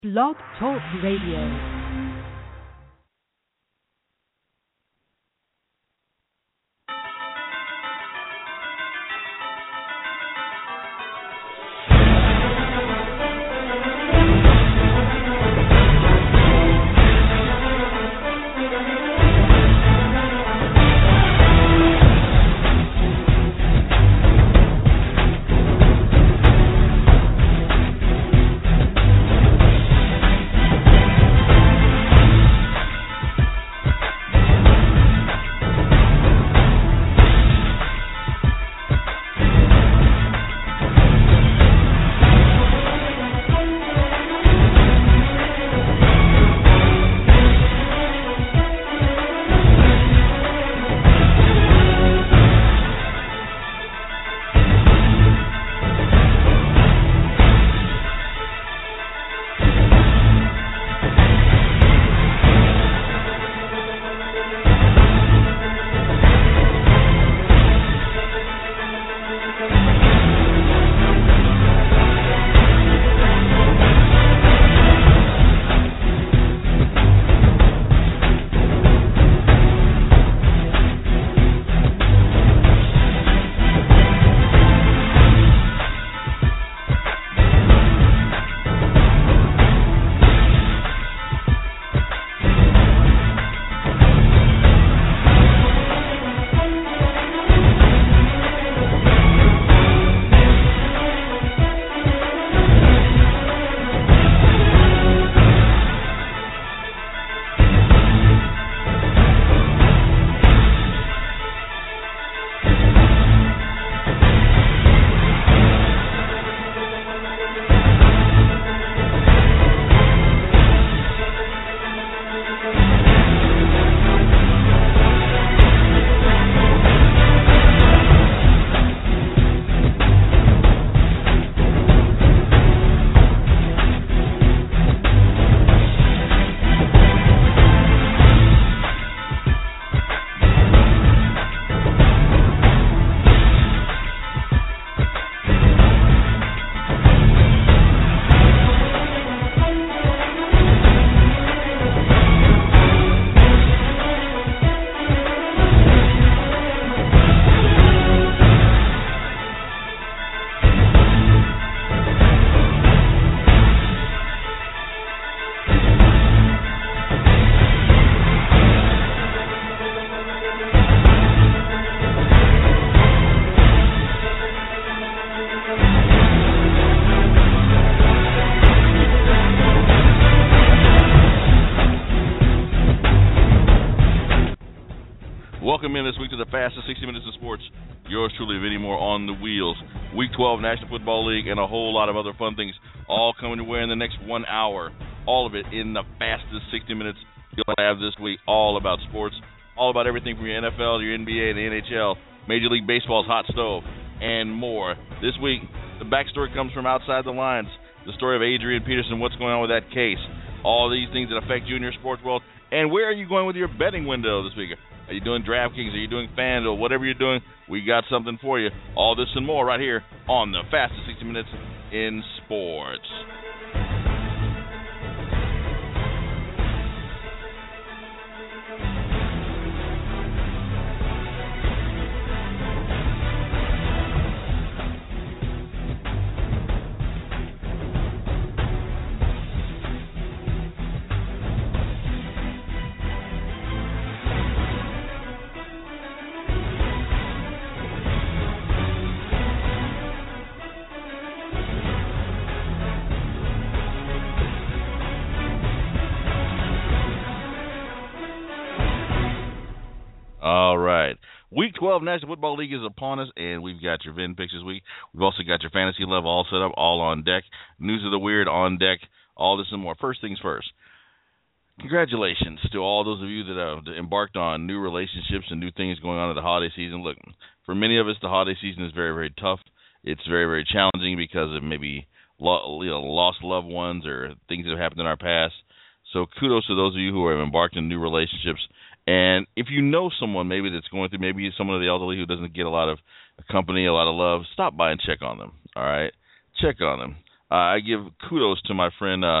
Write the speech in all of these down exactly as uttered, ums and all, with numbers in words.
Blog Talk Radio. Welcome in this week to the fastest sixty minutes of sports. Yours truly, Vinny Moore on the wheels. Week twelve National Football League and a whole lot of other fun things all coming your way in the next one hour. All of it in the fastest sixty minutes you'll have this week. All about sports, all about everything from your N F L to your N B A to the N H L, Major League Baseball's hot stove, and more. This week, the backstory comes from outside the lines. The story of Adrian Peterson, what's going on with that case. All these things that affect you in your sports world. And where are you going with your betting window this week? Are you doing DraftKings? Are you doing FanDuel? Whatever you're doing, we got something for you. All this and more right here on the fastest sixty minutes in sports. All right. Week twelve National Football League is upon us, and we've got your Vin picks this week. We've also got your fantasy level all set up, all on deck. News of the Weird on deck, all this and more. First things first, congratulations to all those of you that have embarked on new relationships and new things going on in the holiday season. Look, for many of us, the holiday season is very, very tough. It's very, very challenging because of maybe lo- you know, lost loved ones or things that have happened in our past. So kudos to those of you who have embarked on new relationships. And if you know someone maybe that's going through, maybe someone of the elderly who doesn't get a lot of company, a lot of love, stop by and check on them, all right? Check on them. Uh, I give kudos to my friend uh,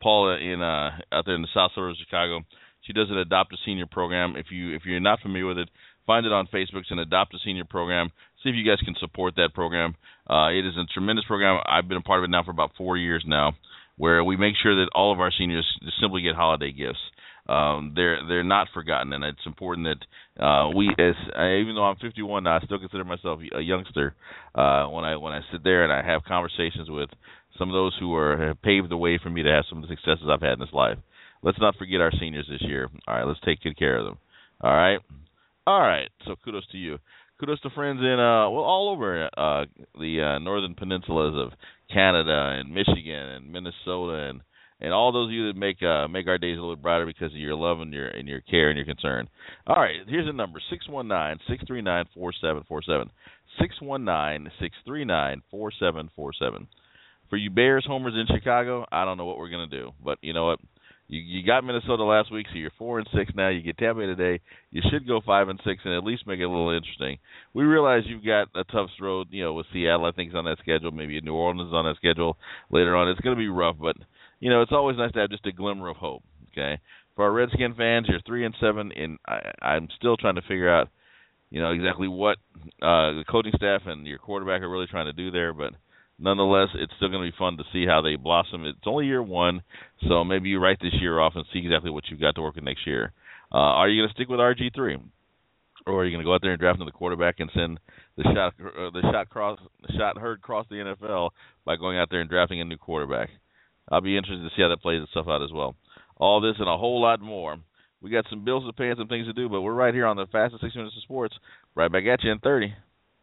Paula in uh, out there in the South Shore of Chicago. She does an Adopt a Senior program. If you if you're not familiar with it, find it on Facebook. It's an Adopt a Senior program. See if you guys can support that program. Uh, it is a tremendous program. I've been a part of it now for about four years now, where we make sure that all of our seniors just simply get holiday gifts. Um, they're they're not forgotten, and it's important that uh, we, as uh, even though I'm fifty-one now, I still consider myself a youngster. Uh, when I when I sit there and I have conversations with some of those who are have paved the way for me to have some of the successes I've had in this life. Let's not forget our seniors this year. All right, let's take good care of them. All right, all right. So kudos to you. Kudos to friends in uh well all over uh the uh, northern peninsulas of Canada and Michigan and Minnesota and, and all those of you that make uh make our days a little brighter because of your love and your and your care and your concern. All right, here's the number: six one nine, six three nine, four seven four seven. six one nine, six three nine, four seven four seven. For you Bears homers in Chicago, I don't know what we're gonna do, but you know what? You, you got Minnesota last week, so you're four and six now. You get Tampa Bay today. You should go five and six, and at least make it a little interesting. We realize you've got a tough road, you know, with Seattle. I think is on that schedule. Maybe New Orleans is on that schedule later on. It's going to be rough, but you know, it's always nice to have just a glimmer of hope. Okay, for our Redskin fans, you're three and seven, and I, I'm still trying to figure out, you know, exactly what uh, the coaching staff and your quarterback are really trying to do there, but. Nonetheless, it's still going to be fun to see how they blossom. It's only year one, so maybe you write this year off and see exactly what you've got to work with next year. Uh, are you going to stick with R G three, or are you going to go out there and draft another quarterback and send the shot uh, the shot cross the shot heard across the N F L by going out there and drafting a new quarterback? I'll be interested to see how that plays itself out as well. All this and a whole lot more. We got some bills to pay and some things to do, but we're right here on the fastest six minutes of sports. Right back at you in thirty.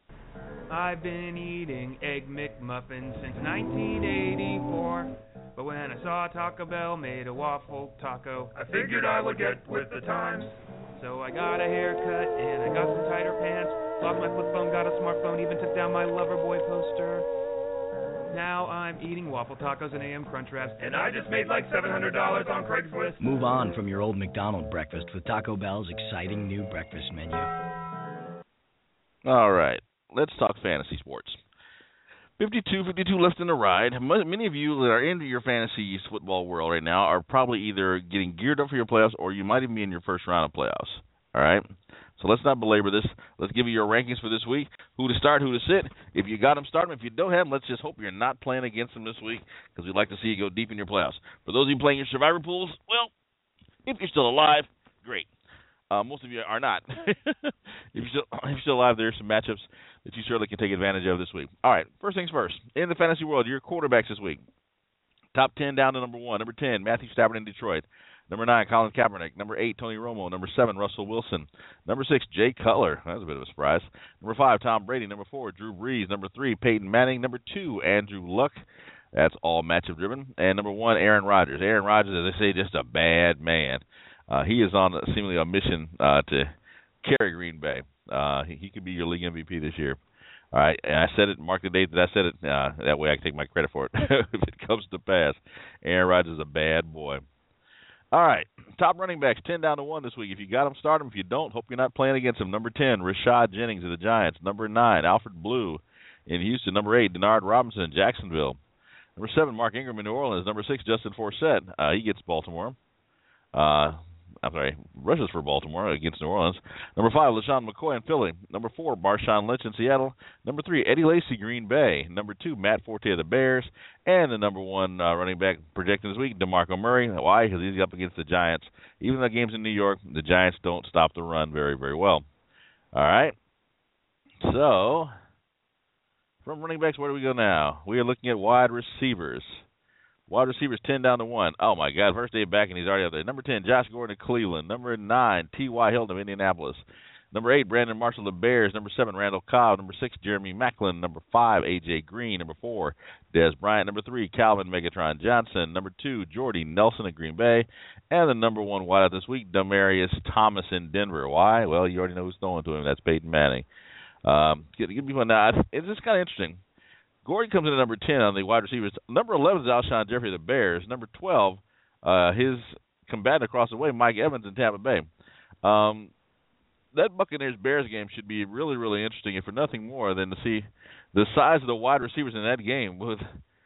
I've been eating Egg McMuffins since nineteen eighty-four, but when I saw Taco Bell made a waffle taco, I figured I would get with the times. So I got a haircut and I got some tighter pants, lost my flip phone, got a smartphone, even took down my Loverboy poster. Now I'm eating waffle tacos and A M Crunchwraps, and I just made like seven hundred dollars on Craigslist. Move on from your old McDonald's breakfast with Taco Bell's exciting new breakfast menu. All right. Let's talk fantasy sports. fifty-two fifty-two left in the ride. Many of you that are into your fantasy football world right now are probably either getting geared up for your playoffs or you might even be in your first round of playoffs. All right? So let's not belabor this. Let's give you your rankings for this week. Who to start, who to sit. If you got them, start them. If you don't have them, let's just hope you're not playing against them this week because we'd like to see you go deep in your playoffs. For those of you playing your survivor pools, well, if you're still alive, great. Uh, most of you are not. if, you're still, if you're still alive, there are some matchups that you certainly can take advantage of this week. All right, first things first. In the fantasy world, your quarterbacks this week. Top ten down to number one. Number ten, Matthew Stafford in Detroit. Number nine, Colin Kaepernick. Number eight, Tony Romo. Number seven, Russell Wilson. Number six, Jay Cutler. That was a bit of a surprise. Number five, Tom Brady. Number four, Drew Brees. Number three, Peyton Manning. Number two, Andrew Luck. That's all matchup driven. And number one, Aaron Rodgers. Aaron Rodgers, as they say, just a bad man. Uh, he is on seemingly a mission uh, to carry Green Bay. Uh, he, he could be your league M V P this year. All right, and I said it, mark the date that I said it. Uh, that way I can take my credit for it if it comes to pass. Aaron Rodgers is a bad boy. All right, top running backs, ten down to one this week. If you got them, start them. If you don't, hope you're not playing against them. Number ten, Rashad Jennings of the Giants. Number nine, Alfred Blue in Houston. Number eight, Denard Robinson in Jacksonville. Number seven, Mark Ingram in New Orleans. Number six, Justin Forsett. Uh, he gets Baltimore. Uh, I'm sorry, rushes for Baltimore against New Orleans. Number five, LaShawn McCoy in Philly. Number four, Marshawn Lynch in Seattle. Number three, Eddie Lacy, Green Bay. Number two, Matt Forte of the Bears. And the number one uh, running back projected this week, DeMarco Murray. Why? Because he's up against the Giants. Even though the game's in New York, the Giants don't stop the run very, very well. All right. So, from running backs, where do we go now? We are looking at wide receivers. Wide receivers ten down to one. Oh, my God. First day back, and he's already out there. Number ten, Josh Gordon of Cleveland. Number nine, T Y. Hilton of Indianapolis. Number eight, Brandon Marshall of the Bears. Number seven, Randall Cobb. Number six, Jeremy Maclin. Number five, A J. Green. Number four, Des Bryant. Number three, Calvin Megatron Johnson. Number two, Jordy Nelson of Green Bay. And the number one wideout this week, Demaryius Thomas in Denver. Why? Well, you already know who's throwing to him. That's Peyton Manning. Um, give, give me one now. It's just kind of interesting. Gordon comes in at number ten on the wide receivers. Number eleven is Alshon Jeffrey of the Bears. Number twelve, uh, his combatant across the way, Mike Evans in Tampa Bay. Um, that Buccaneers-Bears game should be really, really interesting, if for nothing more than to see the size of the wide receivers in that game with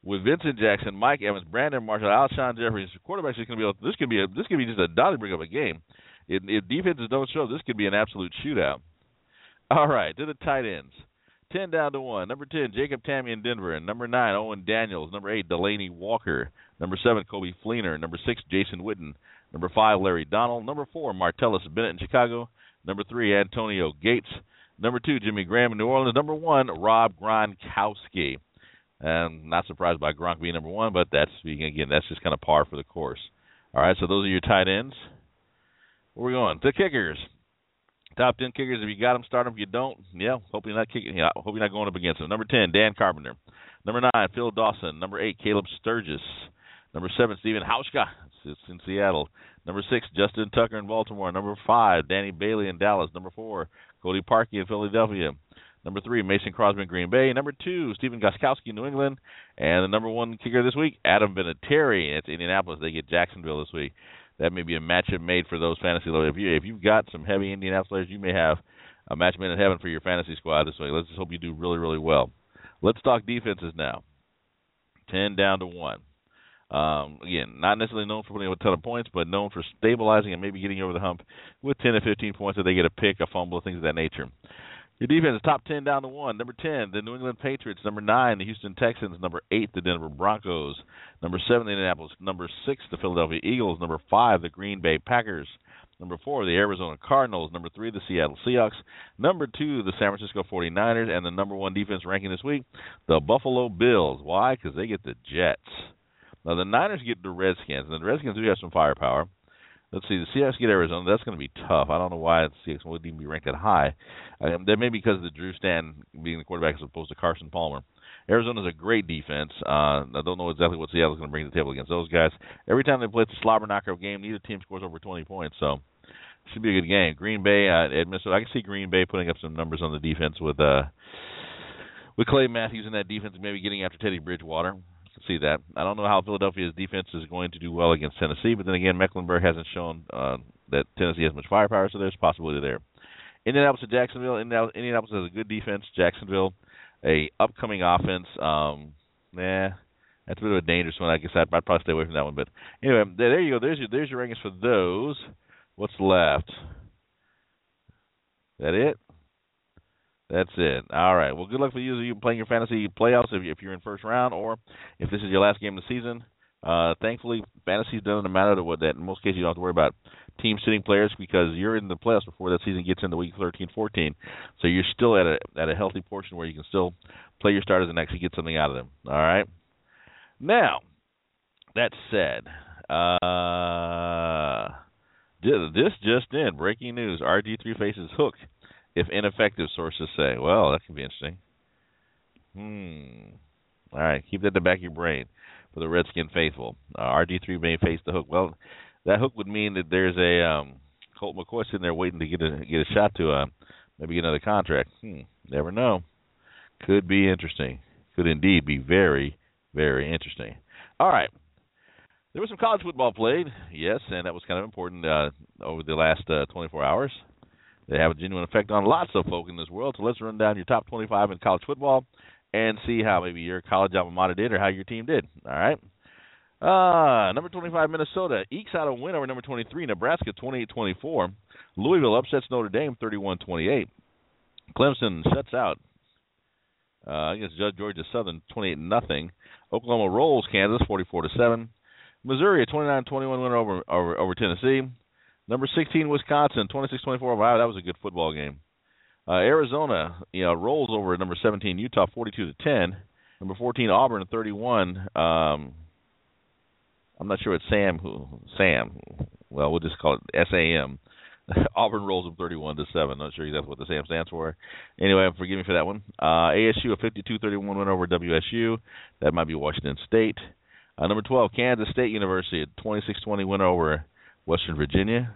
with Vincent Jackson, Mike Evans, Brandon Marshall, Alshon Jeffries. Quarterbacks is going to be able, this could be a, this could be just a Donnybrook of a game. If, if defenses don't show, this could be an absolute shootout. All right, to the tight ends. ten down to one. Number ten, Jacob Tammy in Denver. And number nine, Owen Daniels. Number eight, Delaney Walker. Number seven, Kobe Fleener. Number six, Jason Witten. Number five, Larry Donald. Number four, Martellus Bennett in Chicago. Number three, Antonio Gates. Number two, Jimmy Graham in New Orleans. Number one, Rob Gronkowski. And not surprised by Gronk being number one, but that's, again, that's just kind of par for the course. All right, so those are your tight ends. Where are we going? The kickers. Top ten kickers. If you got them, start them. If you don't, yeah, hope you're not kicking. Yeah, hope you're not going up against them. Number ten, Dan Carpenter. Number nine, Phil Dawson. Number eight, Caleb Sturgis. Number seven, Stephen Hauschka. It's in Seattle. Number six, Justin Tucker in Baltimore. Number five, Danny Bailey in Dallas. Number four, Cody Parkey in Philadelphia. Number three, Mason Crosby in Green Bay. Number two, Stephen Gostkowski in New England. And the number one kicker this week, Adam Vinatieri. It's Indianapolis. They get Jacksonville this week. That may be a matchup made for those fantasy lovers. If, you, if you've got some heavy Indianapolis players, you may have a match made in heaven for your fantasy squad this week. Let's just hope you do really, really well. Let's talk defenses now. ten down to one. Um, again, not necessarily known for putting up a ton of points, but known for stabilizing and maybe getting over the hump with ten to fifteen points if they get a pick, a fumble, things of that nature. Your defense is top ten down to one. Number ten, the New England Patriots. Number nine, the Houston Texans. Number eight, the Denver Broncos. Number seven, the Indianapolis. Number six, the Philadelphia Eagles. Number five, the Green Bay Packers. Number four, the Arizona Cardinals. Number three, the Seattle Seahawks. Number two, the San Francisco forty-niners. And the number one defense ranking this week, the Buffalo Bills. Why? Because they get the Jets. Now, the Niners get the Redskins. And the Redskins do have some firepower. Let's see, the Seahawks get Arizona. That's going to be tough. I don't know why the Seahawks would even be ranked that high. Um, that may be because of the Drew Stanton being the quarterback as opposed to Carson Palmer. Arizona's a great defense. Uh, I don't know exactly what Seattle's going to bring to the table against those guys. Every time they play the slobber knocker game, neither team scores over twenty points, so it should be a good game. Green Bay uh, at Minnesota. I can see Green Bay putting up some numbers on the defense with uh, with Clay Matthews in that defense, maybe getting after Teddy Bridgewater. See that. I don't know how Philadelphia's defense is going to do well against Tennessee, but then again, Mecklenburg hasn't shown uh, that Tennessee has much firepower, so there's possibility there. Indianapolis to Jacksonville. Indianapolis has a good defense. Jacksonville, a upcoming offense. Um, nah, that's a bit of a dangerous one. I guess I'd, I'd probably stay away from that one. But anyway, there you go. There's your there's your rankings for those. What's left? That it? That's it. All right. Well, good luck for you as you playing your fantasy playoffs if, you, if you're in first round or if this is your last game of the season. Uh, thankfully, fantasy doesn't matter to what that. In most cases, you don't have to worry about team sitting players because you're in the playoffs before that season gets into week thirteen, fourteen. So you're still at a at a healthy portion where you can still play your starters and actually get something out of them. All right. Now, that said, uh, this just in, breaking news: R G three faces Hook. If ineffective, sources say. Well, that could be interesting. Hmm. All right, keep that in the back of your brain for the Redskin faithful. Uh, R G three may face the Hook. Well, that Hook would mean that there's a um, Colt McCoy sitting there waiting to get a get a shot to uh, maybe get another contract. Hmm. Never know. Could be interesting. Could indeed be very, very interesting. All right. There was some college football played, yes, and that was kind of important uh, over the last uh, twenty-four hours. They have a genuine effect on lots of folk in this world. So let's run down your top twenty-five in college football and see how maybe your college alma mater did or how your team did. All right. Uh, number twenty-five, Minnesota ekes out a win over number twenty-three, Nebraska, twenty-eight twenty-four. Louisville upsets Notre Dame, thirty-one twenty-eight. Clemson shuts out uh, against Georgia Southern, twenty-eight nothing. Oklahoma rolls Kansas, forty-four to seven. Missouri, a twenty-nine twenty-one win over, over over Tennessee. Number sixteen, Wisconsin, twenty-six twenty-four. Wow, that was a good football game. Uh, Arizona, you know, rolls over number seventeen, Utah, forty-two to ten. Number fourteen, Auburn, thirty-one. Um, I'm not sure what Sam, who, Sam, well, we'll just call it S A M. Auburn rolls them thirty-one to seven. Not sure exactly what the Sam stands for. Anyway, forgive me for that one. Uh, A S U, a fifty-two thirty-one win over W S U. That might be Washington State. Uh, number twelve, Kansas State University, a twenty-six twenty win over Western Virginia.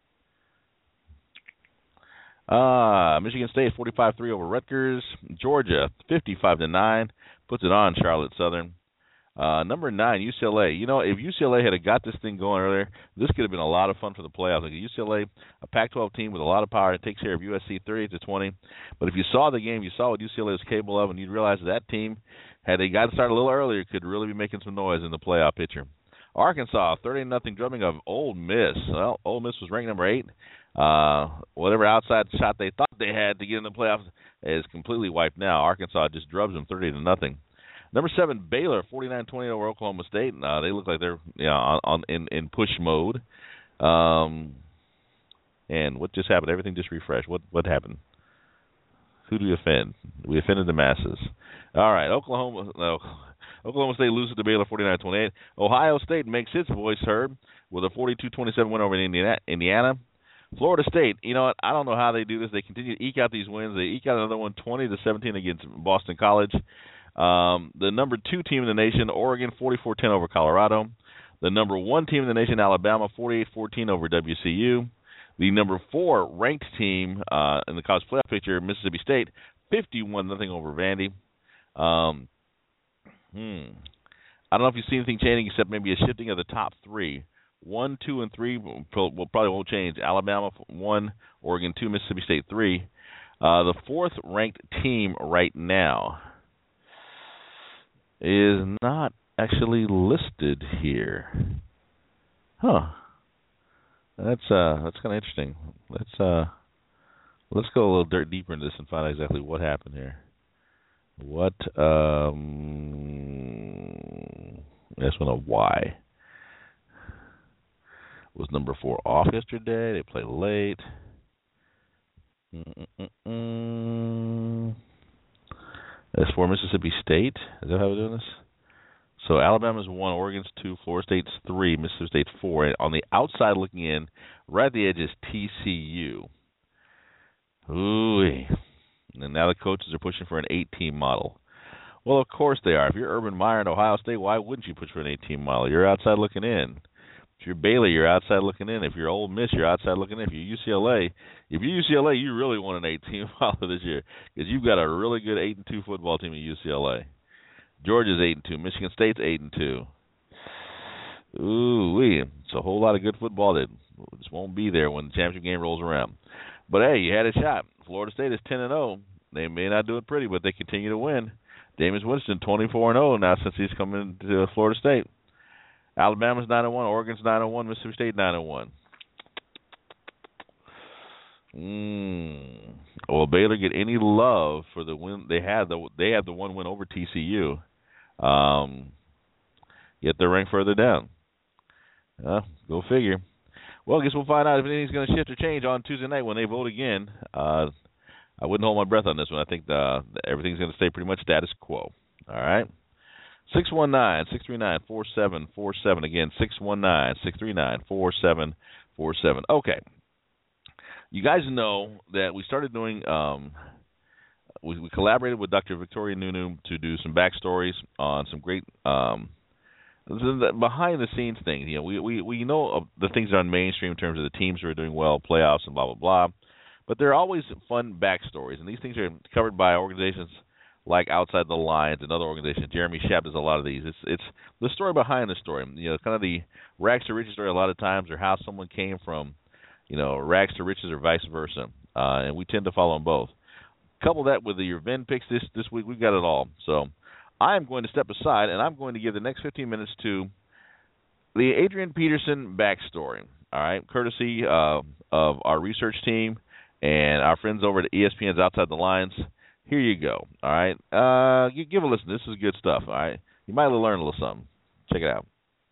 Uh, Michigan State, forty-five three over Rutgers. Georgia, fifty-five to nine, puts it on Charlotte Southern. Uh, number nine, U C L A. You know, if U C L A had got this thing going earlier, this could have been a lot of fun for the playoffs. Like U C L A, a Pac twelve team with a lot of power, it takes care of U S C thirty-eight to twenty. But if you saw the game, you saw what U C L A was capable of, and you'd realize that, that team had they gotten started a little earlier, could really be making some noise in the playoff picture. Arkansas, thirty to nothing drubbing of Ole Miss. Well, Ole Miss was ranked number eight. Uh, whatever outside shot they thought they had to get in the playoffs is completely wiped now. Arkansas just drubs them thirty to nothing. Number seven, Baylor, forty-nine twenty over Oklahoma State. Uh, they look like they're you know, on, on in, in push mode. Um, and what just happened? Everything just refreshed. What what happened? Who do we offend? We offended the masses. All right, Oklahoma. No, Oklahoma State loses to Baylor, forty-nine twenty-eight. Ohio State makes its voice heard with a forty-two twenty-seven win over Indiana. Florida State, you know what? I don't know how they do this. They continue to eke out these wins. They eke out another one, twenty to seventeen against Boston College. Um, the number two team in the nation, Oregon, forty-four ten over Colorado. The number one team in the nation, Alabama, forty-eight fourteen over W C U. The number four ranked team uh, in the college playoff picture, Mississippi State, fifty-one nothing over Vandy. Um, hmm. I don't know if you see anything changing except maybe a shifting of the top three. One, two, and three will probably won't change. Alabama, one, Oregon, two, Mississippi State, three. Uh, the fourth ranked team right now is not actually listed here. Huh. That's uh that's kind of interesting. Let's uh let's go a little dirt deeper into this and find out exactly what happened here. What um this one a Y. Was number four off yesterday? They played late. Mm-mm-mm. That's for Mississippi State. Is that how we're doing this? So Alabama's one, Oregon's two, Florida State's three, Mississippi State's four. And on the outside looking in, right at the edge is T C U. Ooh. And now the coaches are pushing for an eight-team model. Well, of course they are. If you're Urban Meyer and Ohio State, why wouldn't you push for an eight-team model? You're outside looking in. If you're Baylor, you're outside looking in. If you're Ole Miss, you're outside looking in. If you're U C L A, if you're U C L A, you really want an eight-team model this year because you've got a really good eight and two football team at U C L A. Georgia's eight and two. Michigan State's eight and two. Ooh wee! It's a whole lot of good football that just won't be there when the championship game rolls around. But hey, you had a shot. Florida State is ten and zero. They may not do it pretty, but they continue to win. Jameis Winston twenty-four and zero now since he's coming to Florida State. Alabama's nine and one. Oregon's nine and one. Mississippi State nine and one. Mm. Will Baylor get any love for the win they had? The they had the one win over T C U. Um, yet they're ranked further down. Uh, go figure. Well, I guess we'll find out if anything's going to shift or change on Tuesday night when they vote again. Uh, I wouldn't hold my breath on this one. I think the, everything's going to stay pretty much status quo. All right. six one nine, six three nine, four seven four seven. Again, six one nine, six three nine, four seven four seven. Okay. You guys know that we started doing, um, we, we collaborated with Doctor Victoria Nunu to do some backstories on some great um, behind-the-scenes things. You know, we, we, we know the things that are on mainstream in terms of the teams who are doing well, playoffs, and blah, blah, blah. But there are always fun backstories, and these things are covered by organizations like Outside the Lines and other organizations. Jeremy Schaap does a lot of these. It's it's the story behind the story. You know, kind of the rags to riches story a lot of times, or how someone came from, you know, rags to riches or vice versa. Uh, and we tend to follow them both. Couple that with your Venn picks this, this week, we've got it all. So I am going to step aside, and I'm going to give the next fifteen minutes to the Adrian Peterson backstory, all right, courtesy uh, of our research team and our friends over at E S P N's Outside the Lines. Here you go, all right? Uh, you give a listen. This is good stuff, all right? You might learn a little something. Check it out.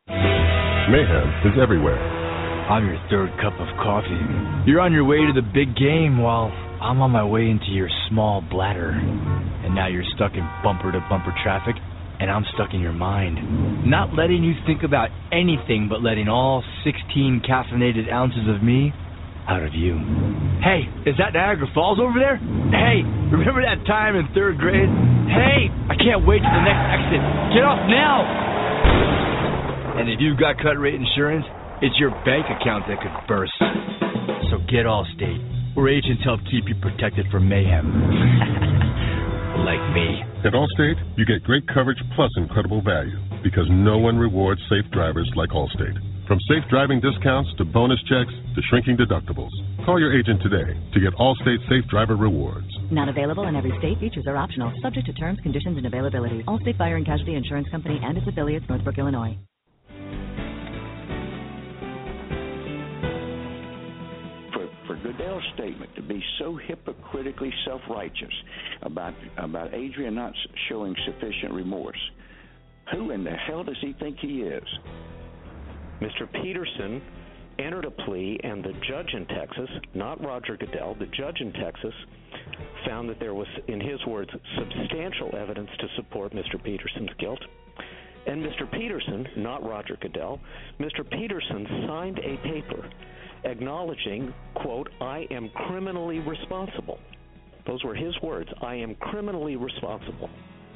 Mayhem is everywhere. I'm your third cup of coffee. You're on your way to the big game while I'm on my way into your small bladder. And now you're stuck in bumper-to-bumper traffic, and I'm stuck in your mind. Not letting you think about anything but letting all sixteen caffeinated ounces of me out of you. Hey, is that Niagara Falls over there? Hey, remember that time in third grade? Hey, I can't wait to the next exit. Get off now! And if you've got cut rate insurance, it's your bank account that could burst. So get Allstate, where agents help keep you protected from mayhem. Like me. At Allstate, you get great coverage plus incredible value because no one rewards safe drivers like Allstate. From safe driving discounts to bonus checks to shrinking deductibles. Call your agent today to get Allstate Safe Driver Rewards. Not available in every state. Features are optional, subject to terms, conditions, and availability. Allstate Fire and Casualty Insurance Company and its affiliates, Northbrook, Illinois. For, for Goodell's statement to be so hypocritically self-righteous about, about Adrian not showing sufficient remorse, who in the hell does he think he is? Mister Peterson entered a plea, and the judge in Texas, not Roger Goodell, the judge in Texas found that there was, in his words, substantial evidence to support Mister Peterson's guilt. And Mister Peterson, not Roger Goodell, Mister Peterson signed a paper acknowledging, quote, I am criminally responsible. Those were his words, I am criminally responsible.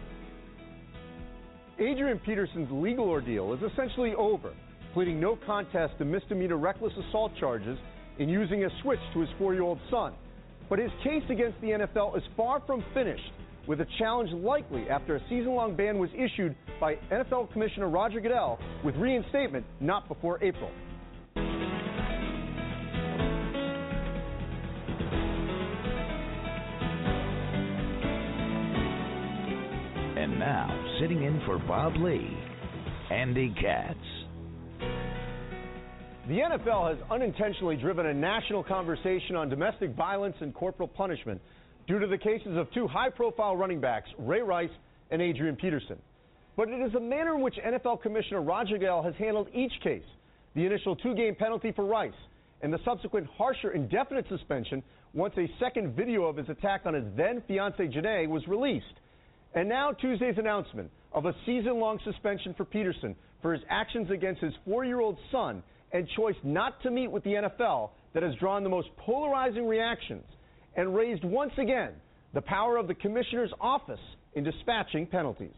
Adrian Peterson's legal ordeal is essentially over, pleading no contest to misdemeanor reckless assault charges and using a switch to his four-year-old son. But his case against the N F L is far from finished, with a challenge likely after a season-long ban was issued by N F L Commissioner Roger Goodell, with reinstatement not before April. And now, sitting in for Bob Lee, Andy Katz. The N F L has unintentionally driven a national conversation on domestic violence and corporal punishment due to the cases of two high-profile running backs, Ray Rice and Adrian Peterson. But it is the manner in which N F L Commissioner Roger Goodell has handled each case, the initial two-game penalty for Rice, and the subsequent harsher indefinite suspension once a second video of his attack on his then-fiancée Janae was released. And now Tuesday's announcement of a season-long suspension for Peterson for his actions against his four-year-old son and choice not to meet with the N F L that has drawn the most polarizing reactions and raised once again the power of the commissioner's office in dispatching penalties.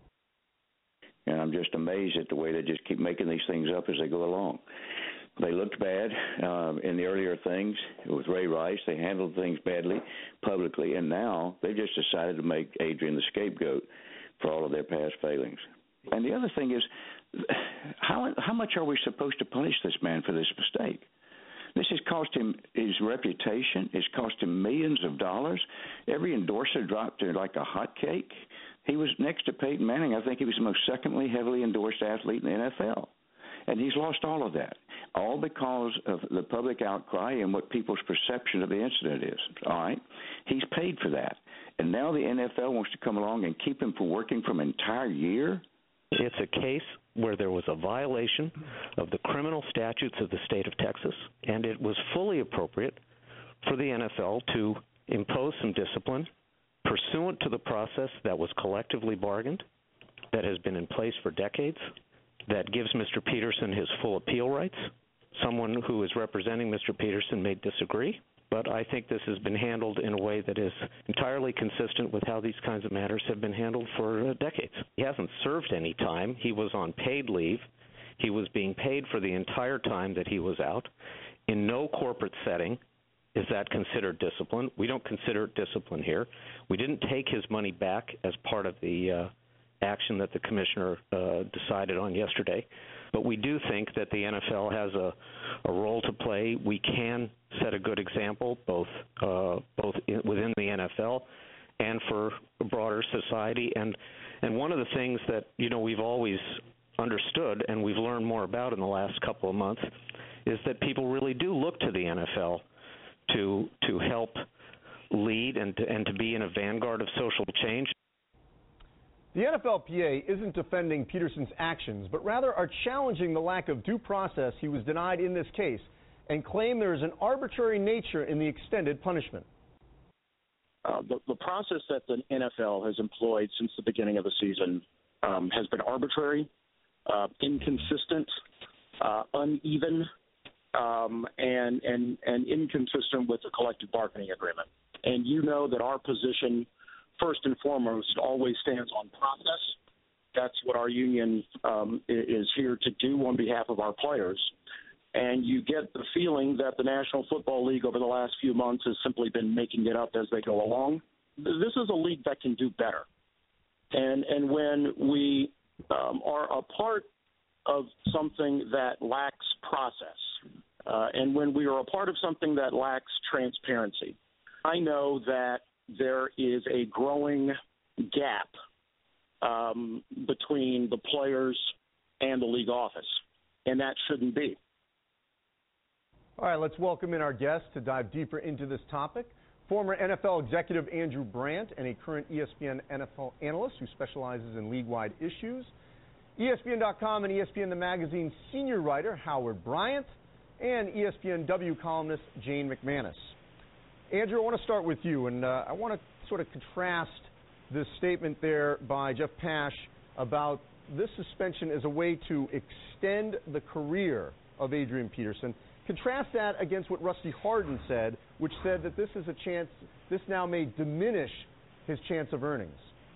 And I'm just amazed at the way they just keep making these things up as they go along. They looked bad uh, in the earlier things with Ray Rice. They handled things badly publicly, and now they've just decided to make Adrian the scapegoat for all of their past failings. And the other thing is, how how much are we supposed to punish this man for this mistake? This has cost him his reputation. It's cost him millions of dollars. Every endorser dropped to like a hotcake. He was next to Peyton Manning. I think he was the most secondly heavily endorsed athlete in the N F L. And he's lost all of that, all because of the public outcry and what people's perception of the incident is. All right? He's paid for that. And now the N F L wants to come along and keep him from working for an entire year? It's a case where there was a violation of the criminal statutes of the state of Texas, and it was fully appropriate for the N F L to impose some discipline pursuant to the process that was collectively bargained, that has been in place for decades, that gives Mister Peterson his full appeal rights. Someone who is representing Mister Peterson may disagree, but I think this has been handled in a way that is entirely consistent with how these kinds of matters have been handled for uh, decades. He hasn't served any time. He was on paid leave. He was being paid for the entire time that he was out. In no corporate setting is that considered discipline. We don't consider it discipline here. We didn't take his money back as part of the uh, action that the commissioner uh, decided on yesterday. But we do think that the N F L has a, a role to play. We can set a good example, both uh, both in, within the N F L and for a broader society. And and one of the things that you know we've always understood and we've learned more about in the last couple of months is that people really do look to the N F L to to help lead and to, and to be in a vanguard of social change. The N F L P A isn't defending Peterson's actions, but rather are challenging the lack of due process he was denied in this case and claim there is an arbitrary nature in the extended punishment. Uh, the, the process that the N F L has employed since the beginning of the season um, has been arbitrary, uh, inconsistent, uh, uneven, um, and, and, and inconsistent with the collective bargaining agreement. And you know that our position, first and foremost, always stands on process. That's what our union um, is here to do on behalf of our players. And you get the feeling that the National Football League over the last few months has simply been making it up as they go along. This is a league that can do better. And, and when we um, are a part of something that lacks process, uh, and when we are a part of something that lacks transparency, I know that there is a growing gap um, between the players and the league office, and that shouldn't be. All right, let's welcome in our guest to dive deeper into this topic. Former N F L executive Andrew Brandt and a current E S P N N F L analyst who specializes in league-wide issues. E S P N dot com and E S P N The Magazine senior writer Howard Bryant, and E S P N W columnist Jane McManus. Andrew, I want to start with you, and uh, I want to sort of contrast this statement there by Jeff Pash about this suspension as a way to extend the career of Adrian Peterson. Contrast that against what Rusty Hardin said, which said that this is a chance, this now may diminish his chance of earnings.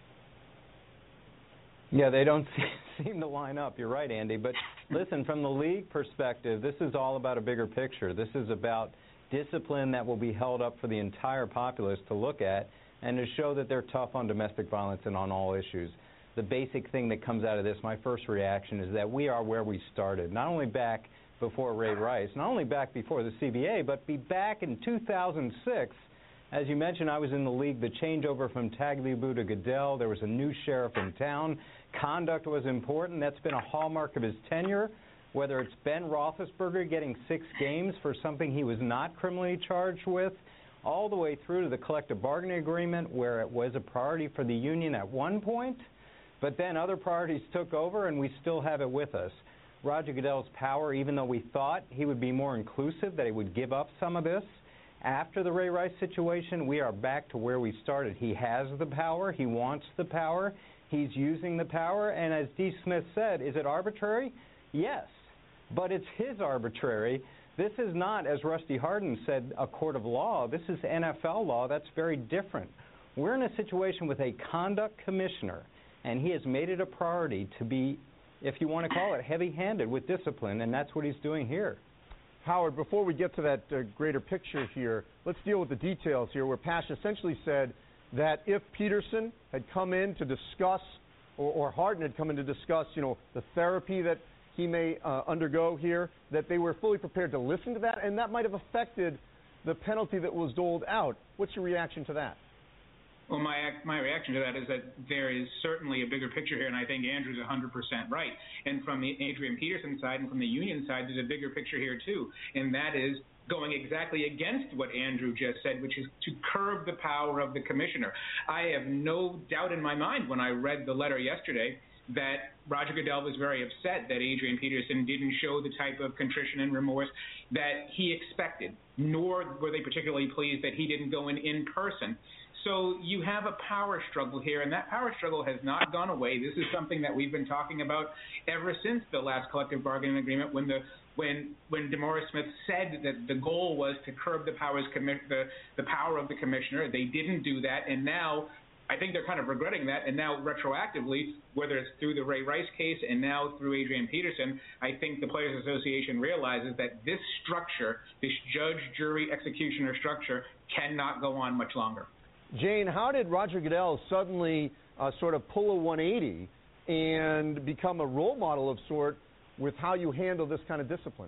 Yeah, they don't seem to line up. You're right, Andy. But listen, from the league perspective, this is all about a bigger picture. This is about discipline that will be held up for the entire populace to look at and to show that they're tough on domestic violence and on all issues. The basic thing that comes out of this, my first reaction, is that we are where we started, not only back before Ray Rice, not only back before the C B A, but be back in two thousand six. As you mentioned, I was in the league. The changeover from Tagliabue to Goodell, there was a new sheriff in town. Conduct was important. That's been a hallmark of his tenure, whether it's Ben Roethlisberger getting six games for something he was not criminally charged with, all the way through to the collective bargaining agreement, where it was a priority for the union at one point, but then other priorities took over, and we still have it with us. Roger Goodell's power, even though we thought he would be more inclusive, that he would give up some of this, after the Ray Rice situation, we are back to where we started. He has the power. He wants the power. He's using the power. And as Dee Smith said, is it arbitrary? Yes, but it's his arbitrary. This is not, as Rusty Hardin said, a court of law. This is N F L law. That's very different. We're in a situation with a conduct commissioner, and he has made it a priority to be, if you want to call it, heavy-handed with discipline, and that's what he's doing here. Howard, before we get to that uh, greater picture here, let's deal with the details here, where Pash essentially said that if Peterson had come in to discuss, or, or Hardin had come in to discuss, you know, the therapy that he may uh, undergo here, that they were fully prepared to listen to that, and that might have affected the penalty that was doled out. What's your reaction to that? Well, my my reaction to that is that there is certainly a bigger picture here, and I think Andrew's one hundred percent right. And from the Adrian Peterson side and from the union side, there's a bigger picture here, too, and that is going exactly against what Andrew just said, which is to curb the power of the commissioner. I have no doubt in my mind when I read the letter yesterday that Roger Goodell was very upset that Adrian Peterson didn't show the type of contrition and remorse that he expected, nor were they particularly pleased that he didn't go in in person. So you have a power struggle here, and that power struggle has not gone away. This is something that we've been talking about ever since the last collective bargaining agreement, when the when when DeMaurice Smith said that the goal was to curb the powers commi- the the power of the commissioner. They didn't do that, and now I think they're kind of regretting that. And now retroactively, whether it's through the Ray Rice case and now through Adrian Peterson, I think the Players Association realizes that this structure, this judge, jury, executioner structure, cannot go on much longer. Jane, how did Roger Goodell suddenly uh, sort of pull a one eighty and become a role model of sort with how you handle this kind of discipline?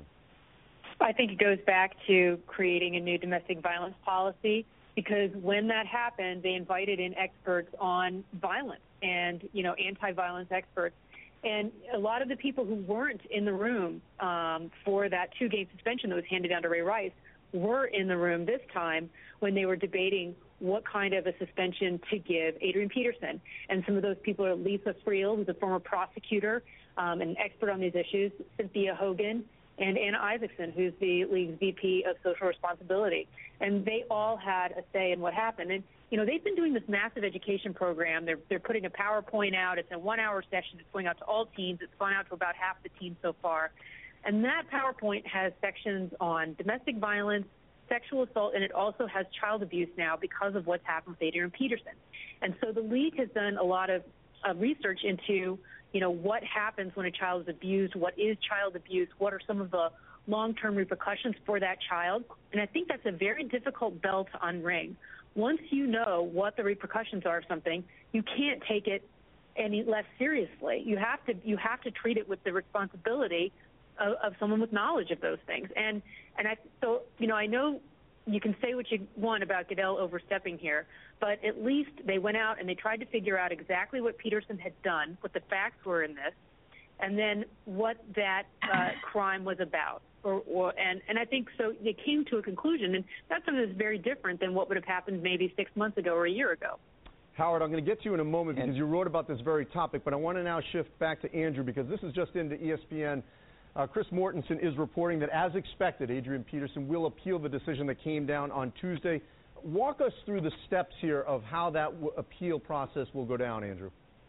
I think it goes back to creating a new domestic violence policy, because when that happened, they invited in experts on violence and, you know, anti-violence experts. And a lot of the people who weren't in the room um, for that two-game suspension that was handed down to Ray Rice were in the room this time when they were debating what kind of a suspension to give Adrian Peterson. And some of those people are Lisa Friel, who's a former prosecutor um, and an expert on these issues, Cynthia Hogan, and Anna Isaacson, who's the league's V P of Social Responsibility. And they all had a say in what happened. And, you know, they've been doing this massive education program. They're, they're putting a PowerPoint out. It's a one-hour session. It's going out to all teams. It's gone out to about half the teams so far. And that PowerPoint has sections on domestic violence, sexual assault, and it also has child abuse now because of what's happened with Adrian Peterson. And so the league has done a lot of uh, research into, you know, what happens when a child is abused, what is child abuse, what are some of the long-term repercussions for that child. And I think that's a very difficult bell to unring. Once you know what the repercussions are of something, you can't take it any less seriously. You have to you have to treat it with the responsibility of, of someone with knowledge of those things. And and I so you know I know you can say what you want about Goodell overstepping here, but at least they went out and they tried to figure out exactly what Peterson had done, what the facts were in this, and then what that uh, crime was about. Or, or and, and I think so they came to a conclusion, and that's something that's very different than what would have happened maybe six months ago or a year ago. Howard, I'm going to get to you in a moment because you wrote about this very topic, but I want to now shift back to Andrew because this is just into E S P N. Uh, Chris Mortensen is reporting that, as expected, Adrian Peterson will appeal the decision that came down on Tuesday. Walk us through the steps here of how that w- appeal process will go down, Andrew.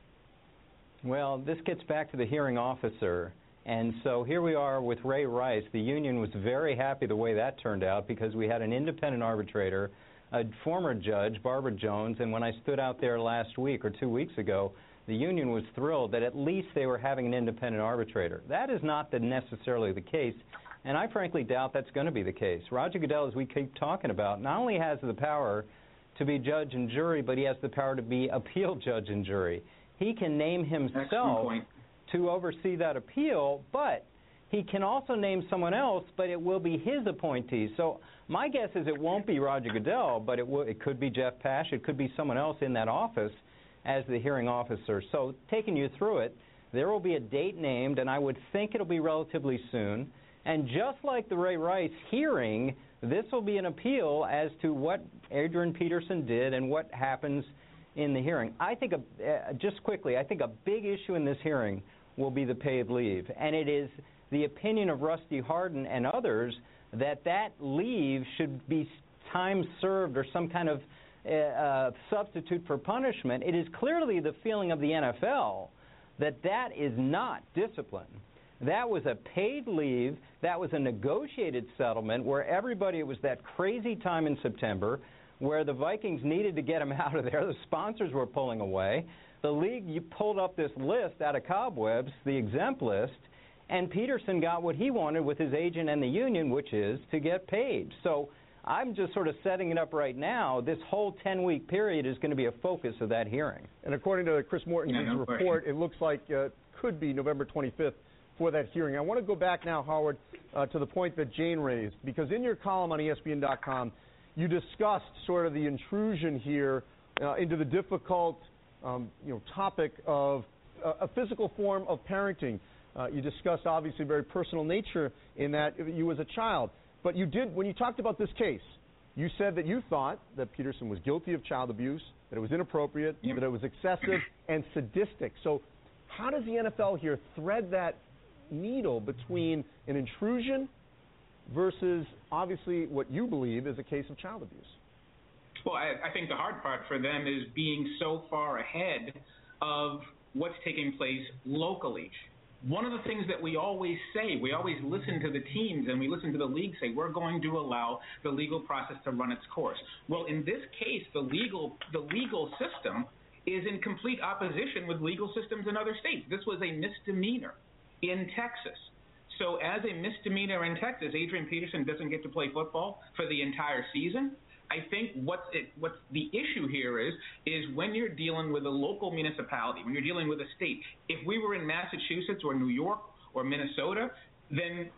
Well, this gets back to the hearing officer. And so here we are with Ray Rice. The union was very happy the way that turned out because we had an independent arbitrator, a former judge, Barbara Jones, and when I stood out there last week or two weeks ago, the union was thrilled that at least they were having an independent arbitrator. That is not the necessarily the case, and I frankly doubt that's going to be the case. Roger Goodell, as we keep talking about, not only has the power to be judge and jury, but he has the power to be appeal judge and jury. He can name himself to oversee that appeal, but he can also name someone else, but it will be his appointee. So my guess is it won't be Roger Goodell, but it, will, it could be Jeff Pash. It could be someone else in that office as the hearing officer. So taking you through it, there will be a date named, and I would think it'll be relatively soon. And just like the Ray Rice hearing, this will be an appeal as to what Adrian Peterson did and what happens in the hearing. I think, a, uh, just quickly, I think a big issue in this hearing will be the paid leave. And it is the opinion of Rusty Hardin and others that that leave should be time served or some kind of uh, substitute for punishment. It is clearly the feeling of the N F L that that is not discipline. That was a paid leave. That was a negotiated settlement where everybody, it was that crazy time in September where the Vikings needed to get him out of there. The sponsors were pulling away. The league you pulled up this list out of cobwebs, the exempt list, and Peterson got what he wanted with his agent and the union, which is to get paid. So I'm just sort of setting it up right now. This whole ten-week period is going to be a focus of that hearing. And according to Chris Mortensen's yeah, no report, question. it looks like it uh, could be November twenty-fifth for that hearing. I want to go back now, Howard, uh, to the point that Jane raised, because in your column on E S P N dot com, you discussed sort of the intrusion here uh, into the difficult um, you know, topic of uh, a physical form of parenting. Uh, you discussed, obviously, very personal nature in that you as a child. But you did, when you talked about this case, you said that you thought that Peterson was guilty of child abuse, that it was inappropriate, yep. that it was excessive and sadistic. So how does the N F L here thread that needle between an intrusion versus, obviously, what you believe is a case of child abuse? Well, I, I think the hard part for them is being so far ahead of what's taking place locally. One of the things that we always say, we always listen to the teams and we listen to the league say, we're going to allow the legal process to run its course. Well, in this case, the legal the legal system is in complete opposition with legal systems in other states. This was a misdemeanor in Texas. So as a misdemeanor in Texas, Adrian Peterson doesn't get to play football for the entire season. I think what's, it, what's the issue here is, is when you're dealing with a local municipality, when you're dealing with a state, if we were in Massachusetts or New York or Minnesota, then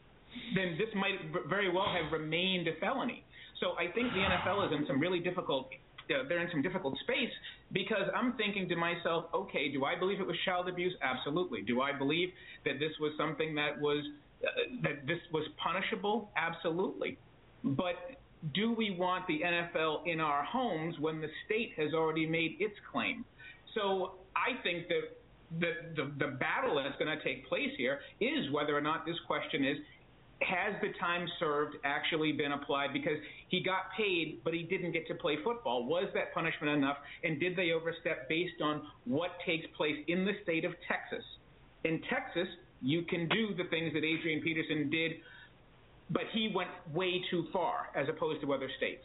then this might very well have remained a felony. So I think the N F L is in some really difficult uh, they're in some difficult space because I'm thinking to myself, okay, do I believe it was child abuse? Absolutely. Do I believe that this was something that was uh, that this was punishable? Absolutely. But do we want the N F L in our homes when the state has already made its claim? So I think that the, the, the battle that's going to take place here is whether or not this question is, has the time served actually been applied? Because he got paid, but he didn't get to play football. Was that punishment enough? And did they overstep based on what takes place in the state of Texas? In Texas, you can do the things that Adrian Peterson did, but he went way too far as opposed to other states.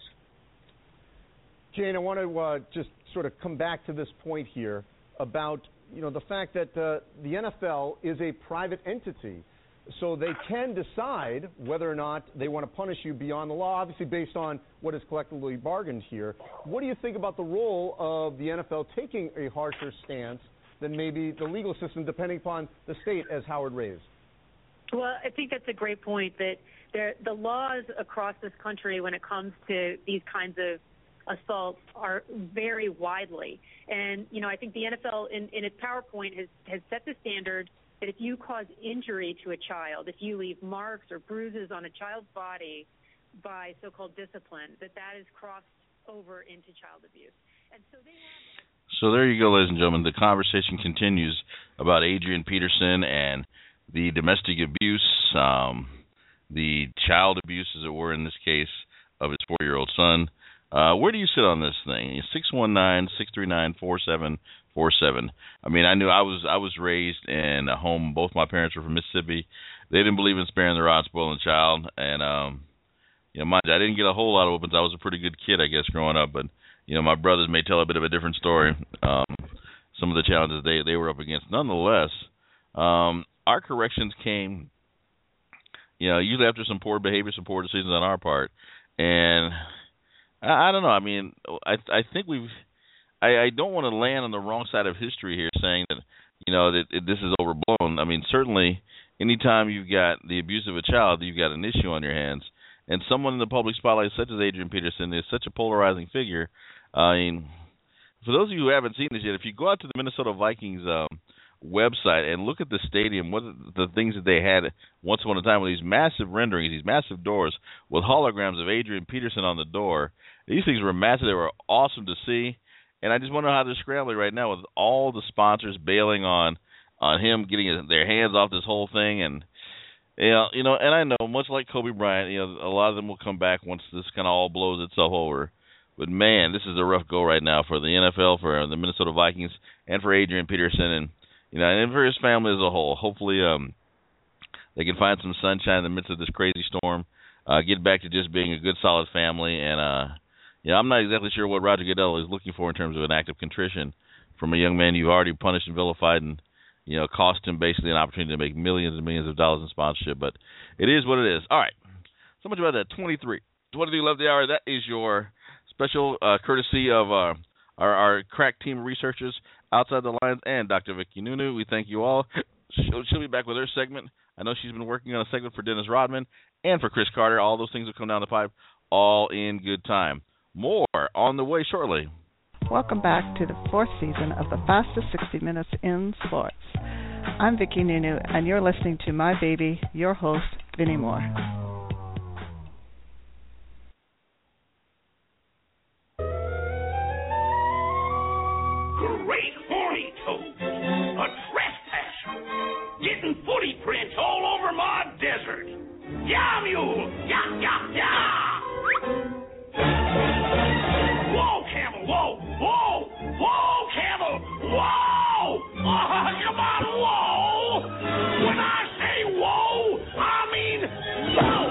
Jane, I want to uh, just sort of come back to this point here about, you know, the fact that uh, the N F L is a private entity, so they can decide whether or not they want to punish you beyond the law, obviously based on what is collectively bargained here. What do you think about the role of the N F L taking a harsher stance than maybe the legal system, depending upon the state, as Howard raised? Well, I think that's a great point, that there, the laws across this country when it comes to these kinds of assaults are very widely. And, you know, I think the N F L in, in its PowerPoint has, has set the standard that if you cause injury to a child, if you leave marks or bruises on a child's body by so-called discipline, that that is crossed over into child abuse. And so they have... So there you go, ladies and gentlemen. The conversation continues about Adrian Peterson and the domestic abuse, um, the child abuse, as it were, in this case, of his four-year-old son. Uh, where do you sit on this thing? six one nine, six three nine, four seven four seven. I mean, I knew I was I was raised in a home. Both my parents were from Mississippi. They didn't believe in sparing the rod, spoiling the child. And, um, you know, mind you, I didn't get a whole lot of whoopings. I was a pretty good kid, I guess, growing up. But, you know, my brothers may tell a bit of a different story. Um, some of the challenges they, they were up against. Nonetheless, um, our corrections came, you know, usually after some poor behavior, some poor decisions on our part. And I, I don't know. I mean, I I think we've – I don't want to land on the wrong side of history here saying that, you know, that it, this is overblown. I mean, certainly anytime you've got the abuse of a child, you've got an issue on your hands. And someone in the public spotlight such as Adrian Peterson is such a polarizing figure. I mean, for those of you who haven't seen this yet, if you go out to the Minnesota Vikings um, website and look at the stadium, what the things that they had once upon a time with these massive renderings, these massive doors with holograms of Adrian Peterson on the door, these things were massive. They were awesome to see. And I just wonder how they're scrambling right now with all the sponsors bailing on on him, getting his, their hands off this whole thing. And, you know, you know, and I know, much like Kobe Bryant, you know, a lot of them will come back once this kind of all blows itself over. But, man, this is a rough go right now for the N F L, for the Minnesota Vikings, and for Adrian Peterson, and, you know, and for his family as a whole. Hopefully um, they can find some sunshine in the midst of this crazy storm, uh, get back to just being a good, solid family, and, uh, yeah, I'm not exactly sure what Roger Goodell is looking for in terms of an act of contrition from a young man you've already punished and vilified and, you know, cost him basically an opportunity to make millions and millions of dollars in sponsorship. But it is what it is. All right. So much about that. twenty-three. twenty-three Love the Hour. That is your special uh, courtesy of uh, our, our crack team of researchers outside the lines and Doctor Vicky Nunu. We thank you all. She'll, she'll be back with her segment. I know she's been working on a segment for Dennis Rodman and for Chris Carter. All those things will come down the pipe all in good time. More on the way shortly. Welcome back to the fourth season of the fastest sixty minutes in sports. I'm Vicky Nunu, and you're listening to my baby, your host, Vinnie Moore. Great horny toad, a trespasser, getting footy prints all over my desert. Yah, mule, yah, yah, yah. Whoa, camel, whoa, whoa, whoa, camel, whoa! Oh, come on, whoa! When I say whoa, I mean whoa!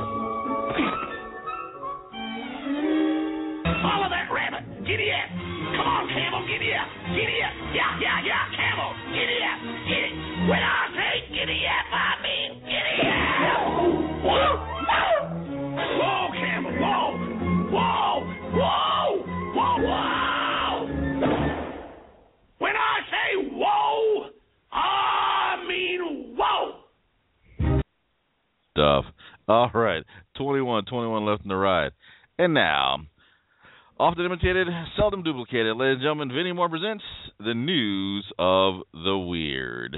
Follow that rabbit, giddy up! Come on, camel, giddy up, giddy up! Yeah, yeah, yeah, camel, giddy up, giddy! When I say giddy up, I mean giddy up! Whoa, whoa, camel, whoa, whoa, whoa, whoa, whoa! When I say whoa, I mean whoa! Stuff. All right. twenty-one, twenty-one left in the ride. And now, often imitated, seldom duplicated, ladies and gentlemen, Vinnie Moore presents the news of the weird.